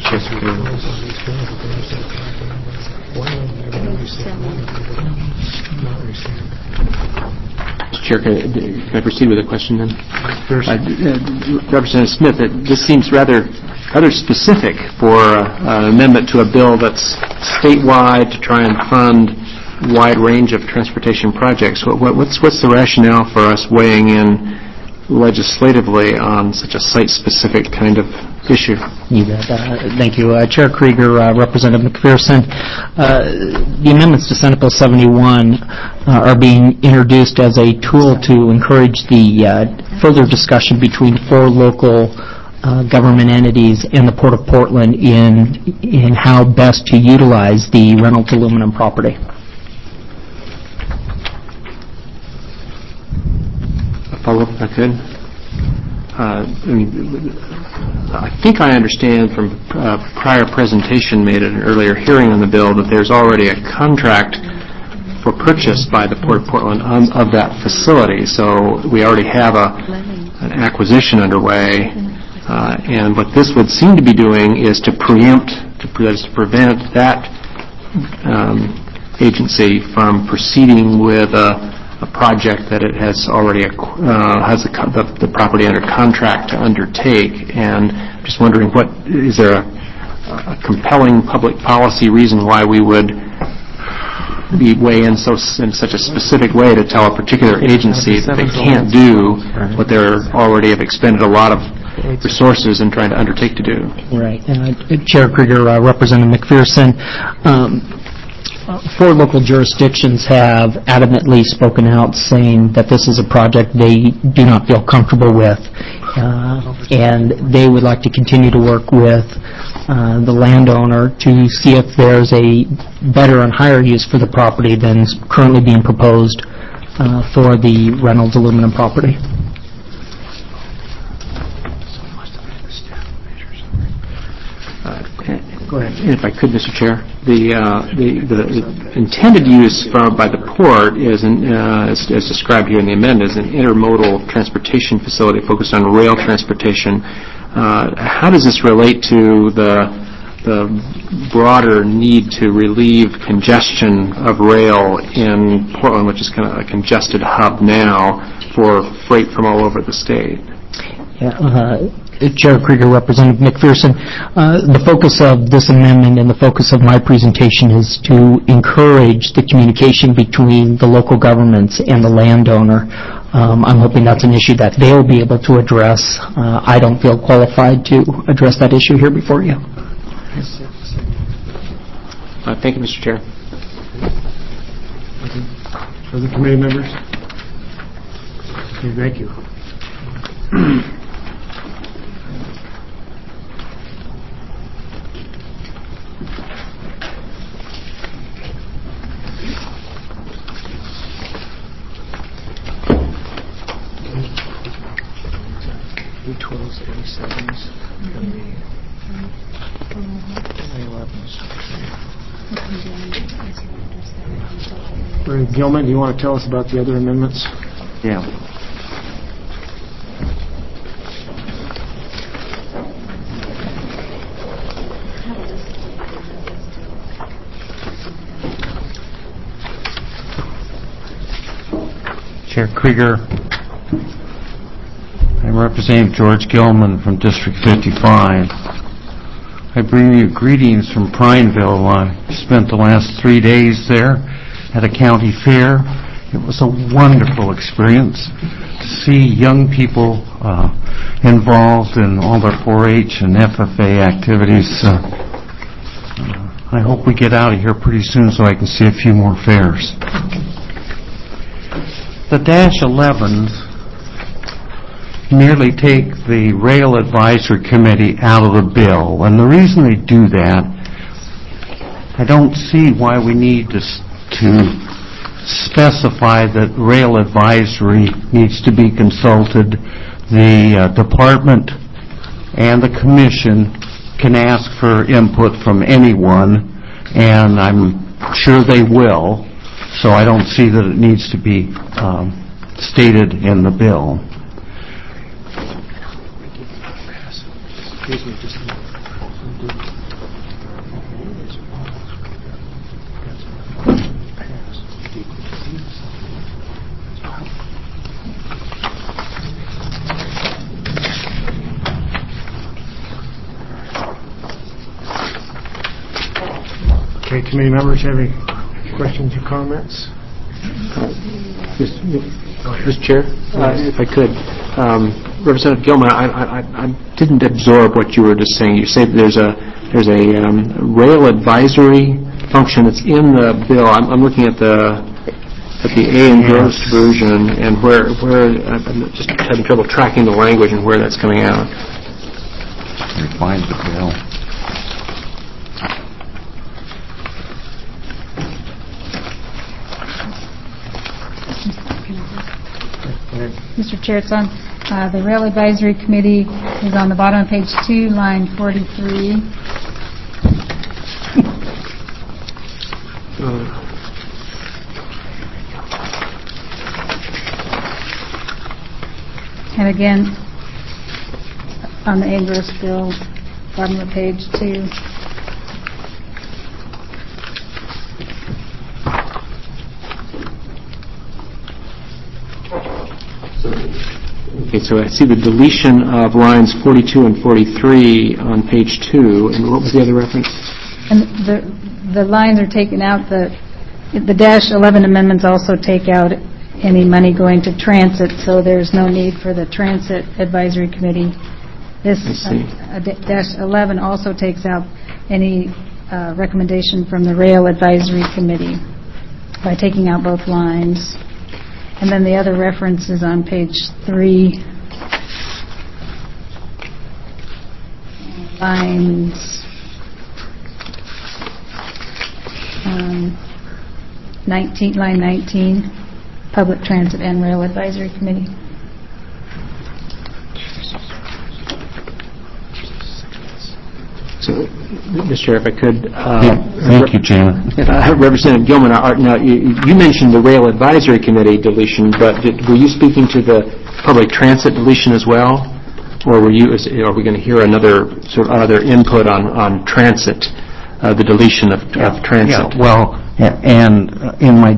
Mr. Chair, can I proceed with a question then? Representative Smith, this seems rather specific for an amendment to a bill that's statewide to try and fund a wide range of transportation projects. What's the rationale for us weighing in legislatively on such a site-specific kind of issue? Thank you. Chair Krieger, Representative McPherson, the amendments to Senate Bill 71 are being introduced as a tool to encourage the further discussion between 4 local government entities and the Port of Portland in how best to utilize the Reynolds Aluminum property. Follow up if I could. I think I understand from prior presentation made at an earlier hearing on the bill that there's already a contract for purchase by the Port of Portland of that facility. So we already have an acquisition underway. And what this would seem to be doing is to prevent that agency from proceeding with a project that it has already has the property under contract to undertake. And just wondering, is there a compelling public policy reason why we would weigh in such a specific way to tell a particular agency that they can't do what they already have expended a lot of resources in trying to undertake to do? Right. Chair Krieger, Representative McPherson, 4 local jurisdictions have adamantly spoken out saying that this is a project they do not feel comfortable with, and they would like to continue to work with the landowner to see if there's a better and higher use for the property than is currently being proposed for the Reynolds Aluminum property. Go ahead. If I could, Mr. Chair, the intended use by the port is, as described here in the amendment, is an intermodal transportation facility focused on rail transportation. How does this relate to the broader need to relieve congestion of rail in Portland, which is kind of a congested hub now for freight from all over the state? Chair Krieger, Representative McPherson, the focus of this amendment and the focus of my presentation is to encourage the communication between the local governments and the landowner. I'm hoping that's an issue that they'll be able to address. I don't feel qualified to address that issue here before you. Thank you, Mr. Chair. Other committee members? Okay, thank you. B12s, 87s, and the 11s. Ray Gilman, do you want to tell us about the other amendments? Yeah. Chair Krieger, I'm representing George Gilman from District 55. I bring you greetings from Prineville. I spent the last 3 days there at a county fair. It was a wonderful experience to see young people involved in all their 4-H and FFA activities. I hope we get out of here pretty soon so I can see a few more fairs. The -11s merely take the Rail Advisory Committee out of the bill. And the reason they do that, I don't see why we need to specify that Rail Advisory needs to be consulted. The department and the commission can ask for input from anyone, and I'm sure they will. So I don't see that it needs to be stated in the bill. Okay, committee members, have any questions or comments? Mr. Chair, if I could, Representative Gilman, I didn't absorb what you were just saying. You say there's a rail advisory function that's in the bill. I'm looking at the A endorsed version, and where I'm just having trouble tracking the language and where that's coming out. Find the bill. Mr. Chair, it's on the Rail Advisory Committee is on the bottom of page 2, line 43. And again, on the Engross bill, bottom of page 2. Okay, so I see the deletion of lines 42 and 43 on page 2, and what was the other reference? And the lines are taken out. The -11 amendments also take out any money going to transit, so there's no need for the Transit Advisory Committee. This -11 also takes out any recommendation from the Rail Advisory Committee by taking out both lines. And then the other reference is on page 3, lines 19, line 19, Public Transit and Rail Advisory Committee. So, Mr. Chair, if I could... Thank you, Chairman. Representative Gilman, now you mentioned the Rail Advisory Committee deletion, but were you speaking to the Public Transit deletion as well? Or are we going to hear another sort of other input on transit, the deletion of transit? Yeah, well, and in my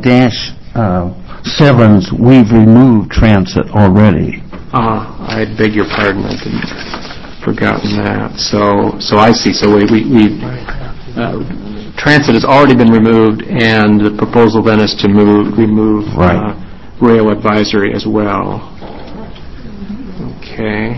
-7s, we've removed transit already. I beg your pardon. I didn't forgotten that. So I see. So we transit has already been removed, and the proposal then is to remove rail advisory as well. Okay.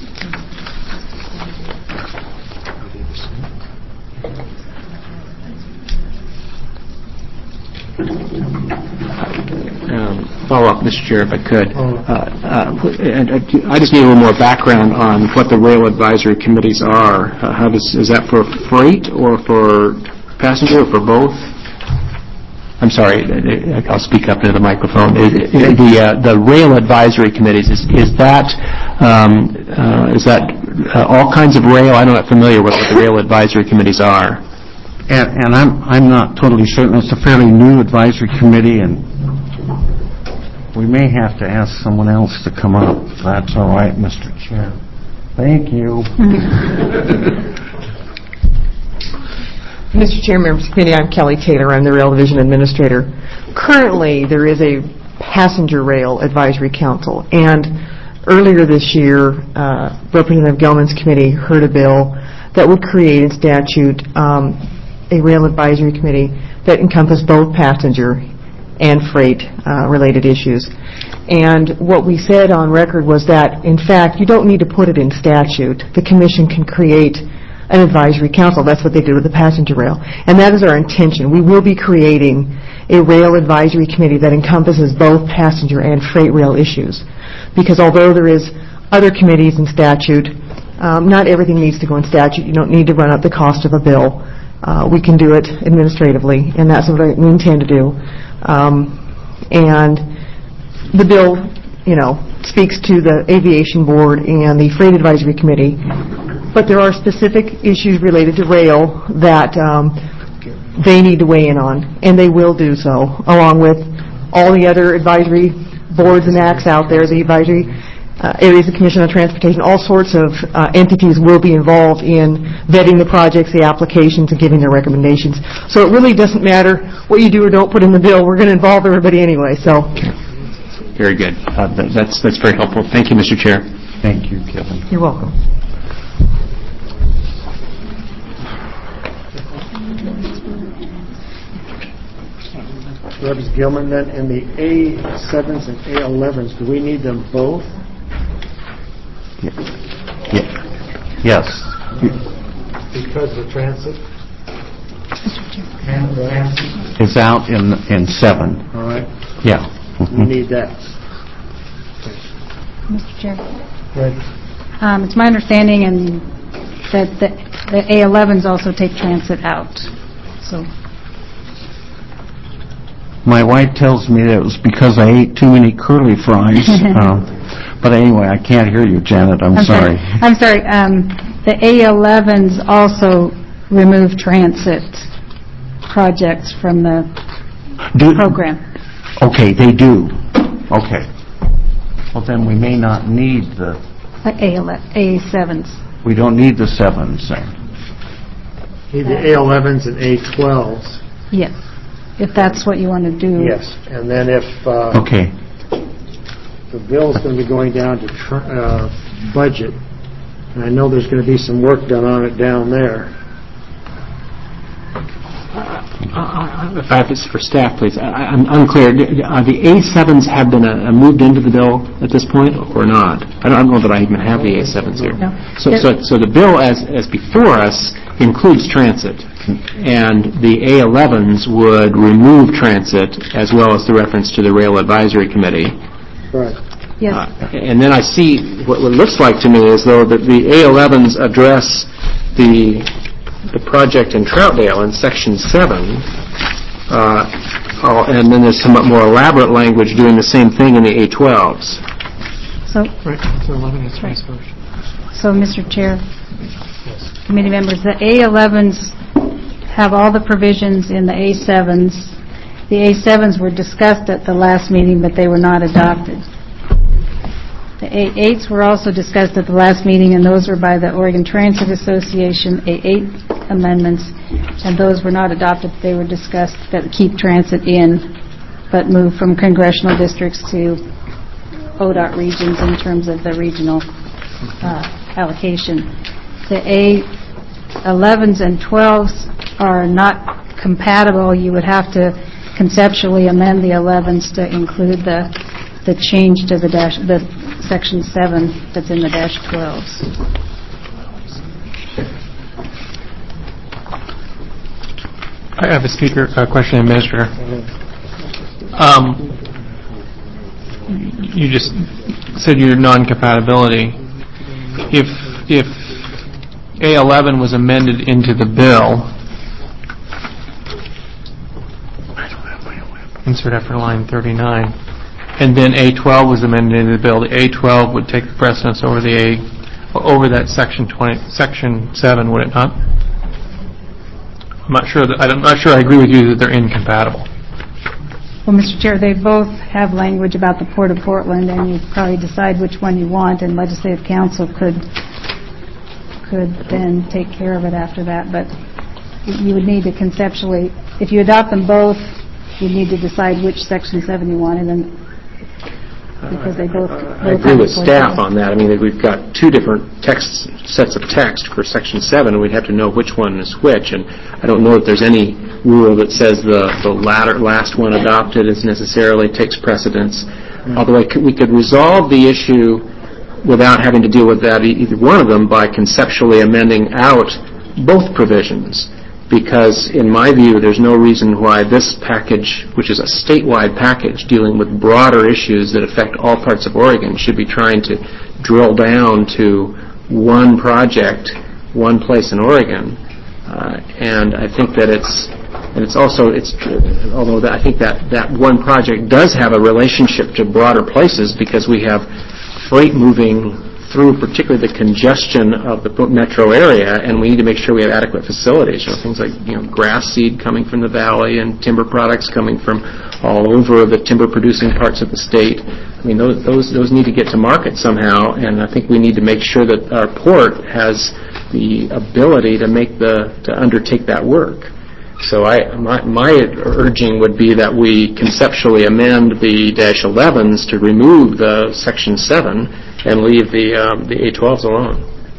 Follow up, Mr. Chair, if I could. I just need a little more background on what the Rail Advisory Committees are. Is that for freight or for passenger or for both? I'm sorry, I'll speak up into the microphone. The rail advisory committees, is that all kinds of rail? I'm not familiar with what the rail advisory committees are. And I'm not totally certain. It's a fairly new advisory committee, and we may have to ask someone else to come up. That's all right, Mr. Chair. Thank you. Mr. Chair, members of the committee, I'm Kelly Taylor. I'm the Rail Division Administrator. Currently, there is a Passenger Rail Advisory Council, and earlier this year, Representative Gelman's committee heard a bill that would create in statute a Rail Advisory Committee that encompassed both passenger and freight-related issues. And what we said on record was that, in fact, you don't need to put it in statute. The Commission can create an advisory council. That's what they did with the passenger rail. And that is our intention. We will be creating a rail advisory committee that encompasses both passenger and freight rail issues. Because although there is other committees in statute, not everything needs to go in statute. You don't need to run up the cost of a bill. We can do it administratively, and that's what we intend to do. And the bill, speaks to the Aviation Board and the Freight Advisory Committee. But there are specific issues related to rail that they need to weigh in on, and they will do so, along with all the other advisory boards and acts out there, the advisory areas of Commission on Transportation. All sorts of entities will be involved in vetting the projects, the applications, and giving their recommendations. So it really doesn't matter what you do or don't put in the bill. We're going to involve everybody anyway. So. Very good. That's very helpful. Thank you, Mr. Chair. Thank you, Kevin. You're welcome. Representative Gilman, then, in the A7s and A11s, do we need them both? Yes. Because of the transit? It's out in 7. All right. Yeah. We need that. Mr. Chair. Right. It's my understanding that the A11s also take transit out. So. My wife tells me that it was because I ate too many curly fries. But anyway, I can't hear you, Janet. I'm sorry. I'm sorry. The A11s also remove transit projects from the program. Okay, they do. Okay. Well, then we may not need the A7s. We don't need the 7s then. Need the A11s and A12s. Yes, if that's what you want to do. Yes, and then if okay, the bill is going to be going down to budget, and I know there's going to be some work done on it down there. If I have this for staff, please. I'm unclear. The A7s have been moved into the bill at this point, or not? I don't know that I even have the A7s here. No. So the bill as before us includes transit, and the A11s would remove transit as well as the reference to the Rail Advisory Committee. Right. Yes. And then I see what looks like to me as though that the A11s address the project in Troutdale in Section 7, and then there's somewhat more elaborate language doing the same thing in the A12s. So, Mr. Chair, committee members, the A11s have all the provisions in the A7s. The A7s were discussed at the last meeting, but they were not adopted. The A8s were also discussed at the last meeting, and those were by the Oregon Transit Association, A8 amendments, and those were not adopted. They were discussed that keep transit in, but move from congressional districts to ODOT regions in terms of the regional allocation. The A11s and 12s are not compatible. You would have to conceptually amend the 11s to include the change to the Section 7 that's in the -12s. I have a question, Administrator. You just said your non-compatibility. If A11 was amended into the bill, insert after line 39, and then A12 was amended into the bill, the A12 would take the precedence over over that section 7, would it not? I'm not sure I agree with you that they're incompatible. Well, Mr. Chair, they both have language about the Port of Portland, and you probably decide which one you want, and Legislative Council could then take care of it after that. But you would need to conceptually, if you adopt them both, you need to decide which Section 7 you want, and then because they both I agree with staff on that. I mean, we've got two different sets of text for Section 7, and we'd have to know which one is which. And I don't know that there's any rule that says the last one adopted is necessarily takes precedence. Although we could resolve the issue without having to deal with that either one of them by conceptually amending out both provisions. Because, in my view, there's no reason why this package, which is a statewide package dealing with broader issues that affect all parts of Oregon, should be trying to drill down to one project, one place in Oregon. And I think that although I think that one project does have a relationship to broader places because we have freight moving through particularly the congestion of the metro area, and we need to make sure we have adequate facilities. Things like grass seed coming from the valley and timber products coming from all over the timber-producing parts of the state. I mean, those need to get to market somehow, and I think we need to make sure that our port has the ability to undertake that work. So my urging would be that we conceptually amend the -11s to remove the Section 7 and leave the A12s alone.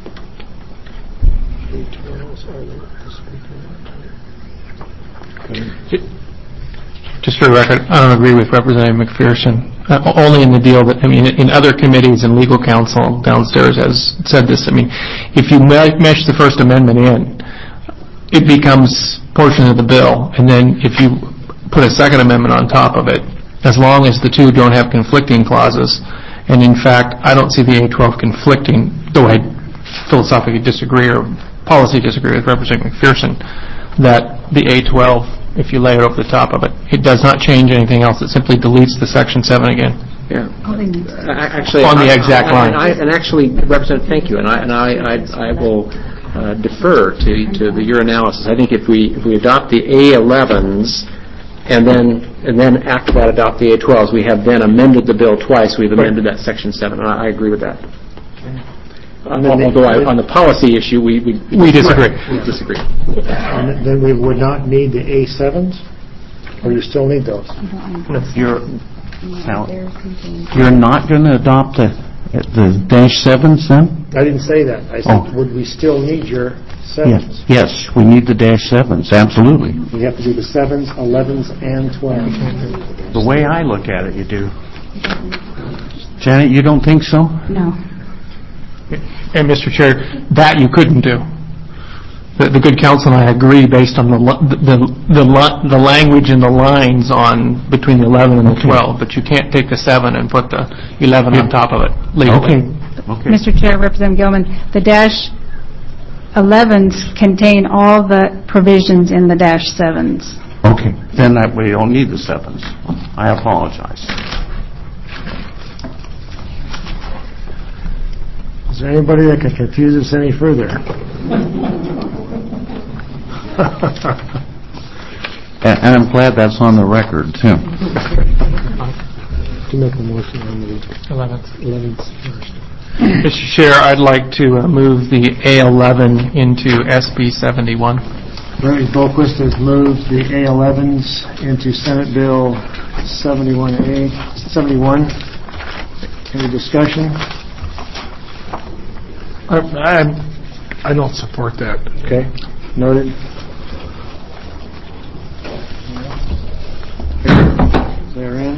Just for the record, I don't agree with Representative McPherson. Only in the deal that, in other committees and legal counsel downstairs has said this. If you mesh the First Amendment in, it becomes portion of the bill, and then if you put a Second Amendment on top of it, as long as the two don't have conflicting clauses, and in fact, I don't see the A12 conflicting, though I philosophically disagree or policy disagree with Representative McPherson, that the A12, if you lay it over the top of it, it does not change anything else. It simply deletes the Section 7 again. Yeah. Actually, on the exact line. And actually, Representative, thank you, and I will defer to your analysis. I think if we adopt the A11s and then after that adopt the A12s, we have then amended the bill twice. We've amended that Section 7, and I agree with that. Although on the policy issue, we disagree. We disagree. And then we would not need the A7s, or you still need those? You're not going to adopt the -7s then? I didn't say that. I said, would we still need your 7s? Yes, we need the -7s, absolutely. We have to do the 7s, 11s, and 12s. The way I look at it, you do. Janet, you don't think so? No. And Mr. Chair, that you couldn't do. The good counsel and I agree based on the language and the lines on between the 11 and the 12, but you can't take the 7 and put the 11 on top of it legally. Okay. Mr. Chair, Representative Gilman, the -11s contain all the provisions in the -7s. Okay, then that way you don't need the 7s. I apologize. Is there anybody that can confuse us any further? And I'm glad that's on the record, too. To make a motion on the 11s first. Mr. Chair, I'd like to move the A11 into SB 71. Reverend Boquist has moved the A11s into Senate Bill 71. Any discussion? I don't support that. Okay, noted. Therein.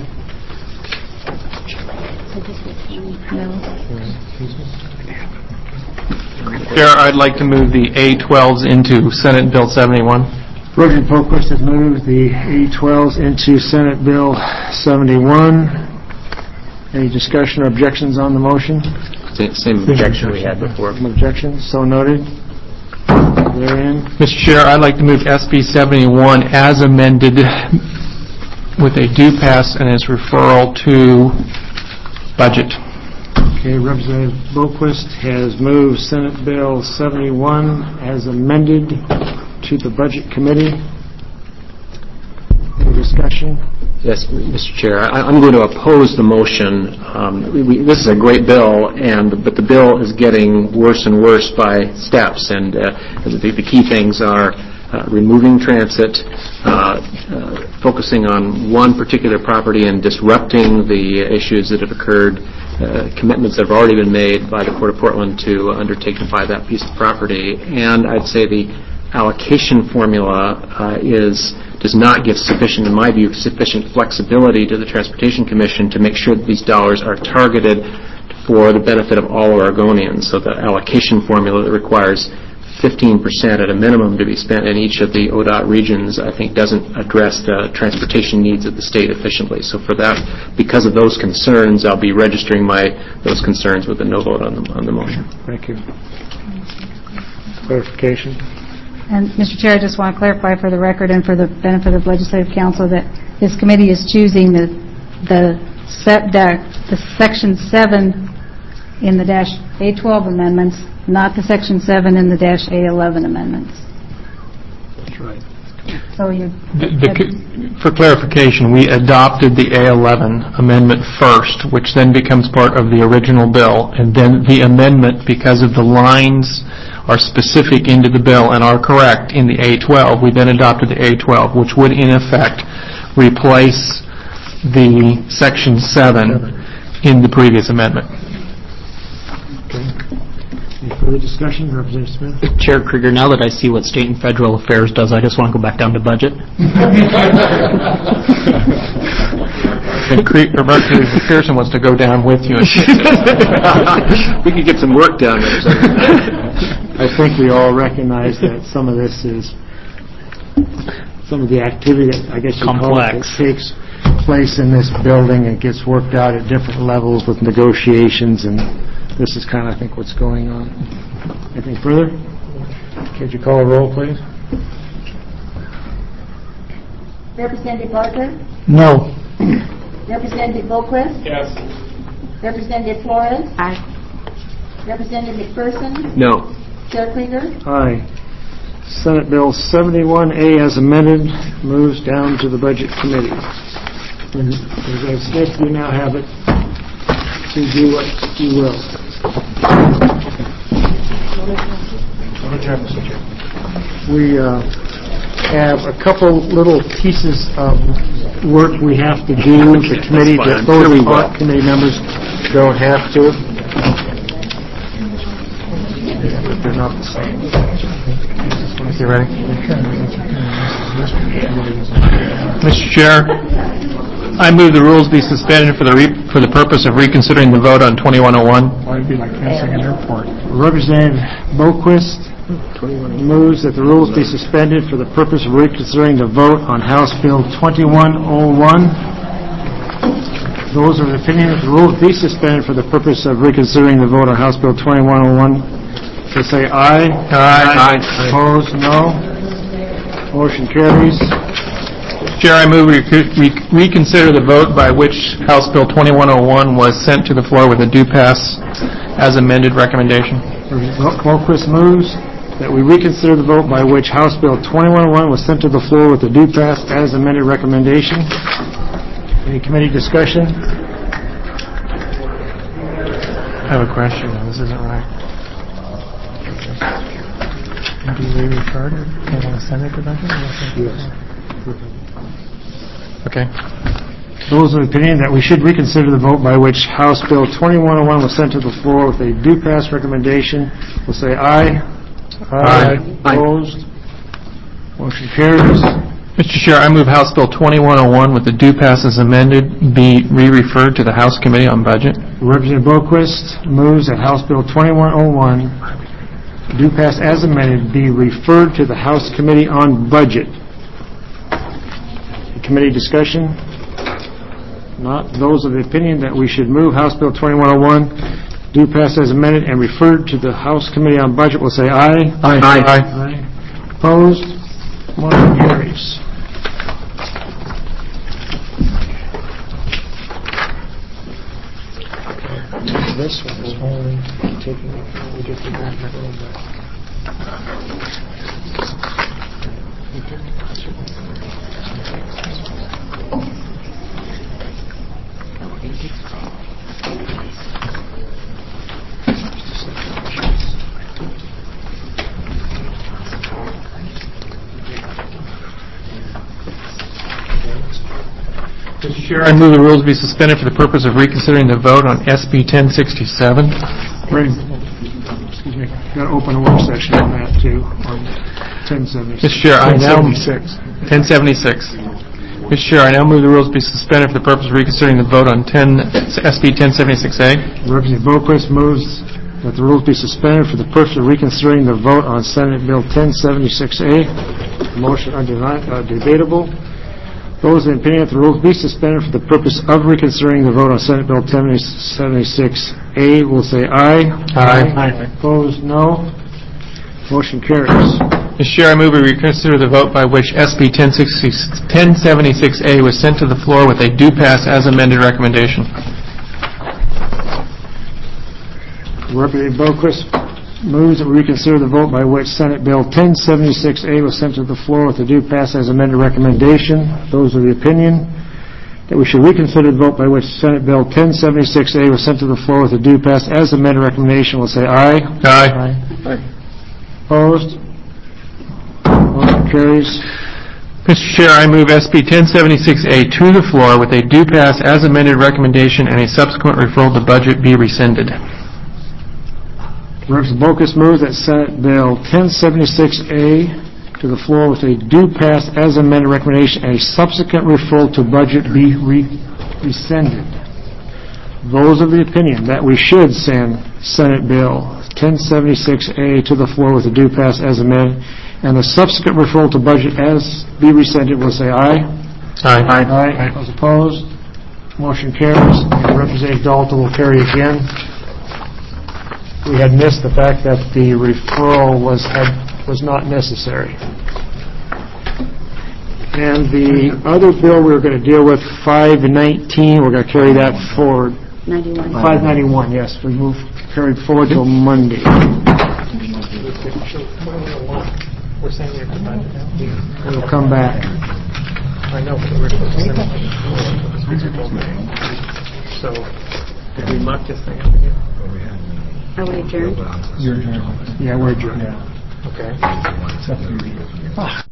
Chair, I'd like to move the A12s into Senate Bill 71. Reverend Boquist has moved the A12s into Senate Bill 71. Any discussion or objections on the motion? Same objection we had before. Objections, so noted. Therein. Mr. Chair, I'd like to move SB 71 as amended with a due pass and its referral to budget. Okay, Representative Boquist has moved Senate Bill 71 as amended to the Budget Committee. Any discussion? Yes, Mr. Chair. I'm going to oppose the motion. This is a great bill, but the bill is getting worse and worse by steps. And the key things are removing transit, focusing on one particular property and disrupting the issues that have occurred, commitments that have already been made by the Port of Portland to undertake to buy that piece of property. And I'd say the allocation formula does not give sufficient, in my view, sufficient flexibility to the Transportation Commission to make sure that these dollars are targeted for the benefit of all Oregonians. So the allocation formula that requires 15% at a minimum to be spent in each of the ODOT regions, I think, doesn't address the transportation needs of the state efficiently. So for that, because of those concerns, I'll be registering those concerns with a no vote on the motion. Thank you. Clarification. And, Mr. Chair, I just want to clarify for the record and for the benefit of Legislative Council that this committee is choosing the Section 7 in the -A12 amendments, not the Section 7 in the -A11 amendments. That's right. So you... For clarification, we adopted the A11 amendment first, which then becomes part of the original bill, and then the amendment, because of the lines are specific into the bill and are correct in the A12, we then adopted the A12, which would in effect replace the Section 7 in the previous amendment. Okay. Any further discussion? Representative Smith? Chair Krieger, now that I see what State and Federal Affairs does, I just want to go back down to budget. Representative Pearson wants to go down with you. We could get some work done. I think we all recognize that some of this is some of the activity that I guess you call it, that takes place in this building. It gets worked out at different levels with negotiations, and this is kind of, I think, what's going on. Anything further? Could you call a roll, please? Representative Barker? No. Representative Boquist? Yes. Representative Flores? Aye. Representative McPherson? No. Chair Krieger? Aye. Senate Bill 71A as amended moves down to the Budget Committee. And Representative Smith, you now have it to do what you will. We have a couple little pieces of work we have to do. The committee, those committee members don't have to. They're not the same. You ready? Mr. Chair, I move the rules be suspended for the purpose of reconsidering the vote on 2101. Why it'd be like passing an airport. Representative Boquist moves that the rules be suspended for the purpose of reconsidering the vote on House Bill 2101. Those of the opinion that the rules be suspended for the purpose of reconsidering the vote on House Bill 2101. So say aye. Aye. Opposed, no. Motion carries. Chair, I move we reconsider the vote by which House Bill 2101 was sent to the floor with a due pass as amended recommendation. Boquist moves that we reconsider the vote by which House Bill 2101 was sent to the floor with a due pass as amended recommendation. Any committee discussion? I have a question. This isn't right. Do we refer to it? They want to send it to budget? Yes. Okay. Those of the opinion that we should reconsider the vote by which House Bill 2101 was sent to the floor with a due pass recommendation will say aye. Aye. Opposed? Motion carries. Mr. Chair, I move House Bill 2101 with the due pass as amended be re-referred to the House Committee on Budget. Representative Boquist moves that House Bill 2101 due pass as amended be referred to the House Committee on Budget. Committee discussion? Not. Those of the opinion that we should move House Bill 2101 due pass as amended and referred to the House Committee on Budget will say aye. Aye. Opposed? Motion carries. this one is only taking, we get to that in a little bit. Mr. Chair, I move the rules be suspended for the purpose of reconsidering the vote on SB 1067. Right. Excuse me. Got to open a work session on that too, on 1076. Mr. Chair, I now 1076. 1076. Mr. Chair, I now move the rules be suspended for the purpose of reconsidering the vote on SB 1076A. Representative Boquist moves that the rules be suspended for the purpose of reconsidering the vote on Senate Bill 1076A. Motion undebatable. Those in opinion that the rules be suspended for the purpose of reconsidering the vote on Senate Bill 1076A will say aye. Aye. Opposed, no. Motion carries. Mr. Chair, I move we reconsider the vote by which SB 1076A was sent to the floor with a do pass as amended recommendation. Representative Boquist moves that we reconsider the vote by which Senate Bill 1076A was sent to the floor with a do pass as amended recommendation. Those of the opinion that we should reconsider the vote by which Senate Bill 1076A was sent to the floor with a do pass as amended recommendation will say aye. Aye. Opposed? Motion carries. Mr. Chair, I move SB 1076A to the floor with a do pass as amended recommendation and a subsequent referral to budget be rescinded. Representative Boquist moves that Senate Bill 1076A to the floor with a do pass as amended recommendation and a subsequent referral to budget be rescinded. Those of the opinion that we should send Senate Bill 1076A to the floor with a do pass as amended and the subsequent referral to budget as be rescinded will say aye. Aye. Aye. Those opposed? Motion carries. And Representative Dalton will carry again. We had missed the fact that the referral was not necessary. And the other bill we were going to deal with, 519, we're going to carry that forward. 91. 591, yes. We carried forward till Monday. We're saying we're going to We'll come back. I know, but we're supposed to send it. So, did we muck this thing up again? Are we adjourned? Yeah, we're adjourned. Okay.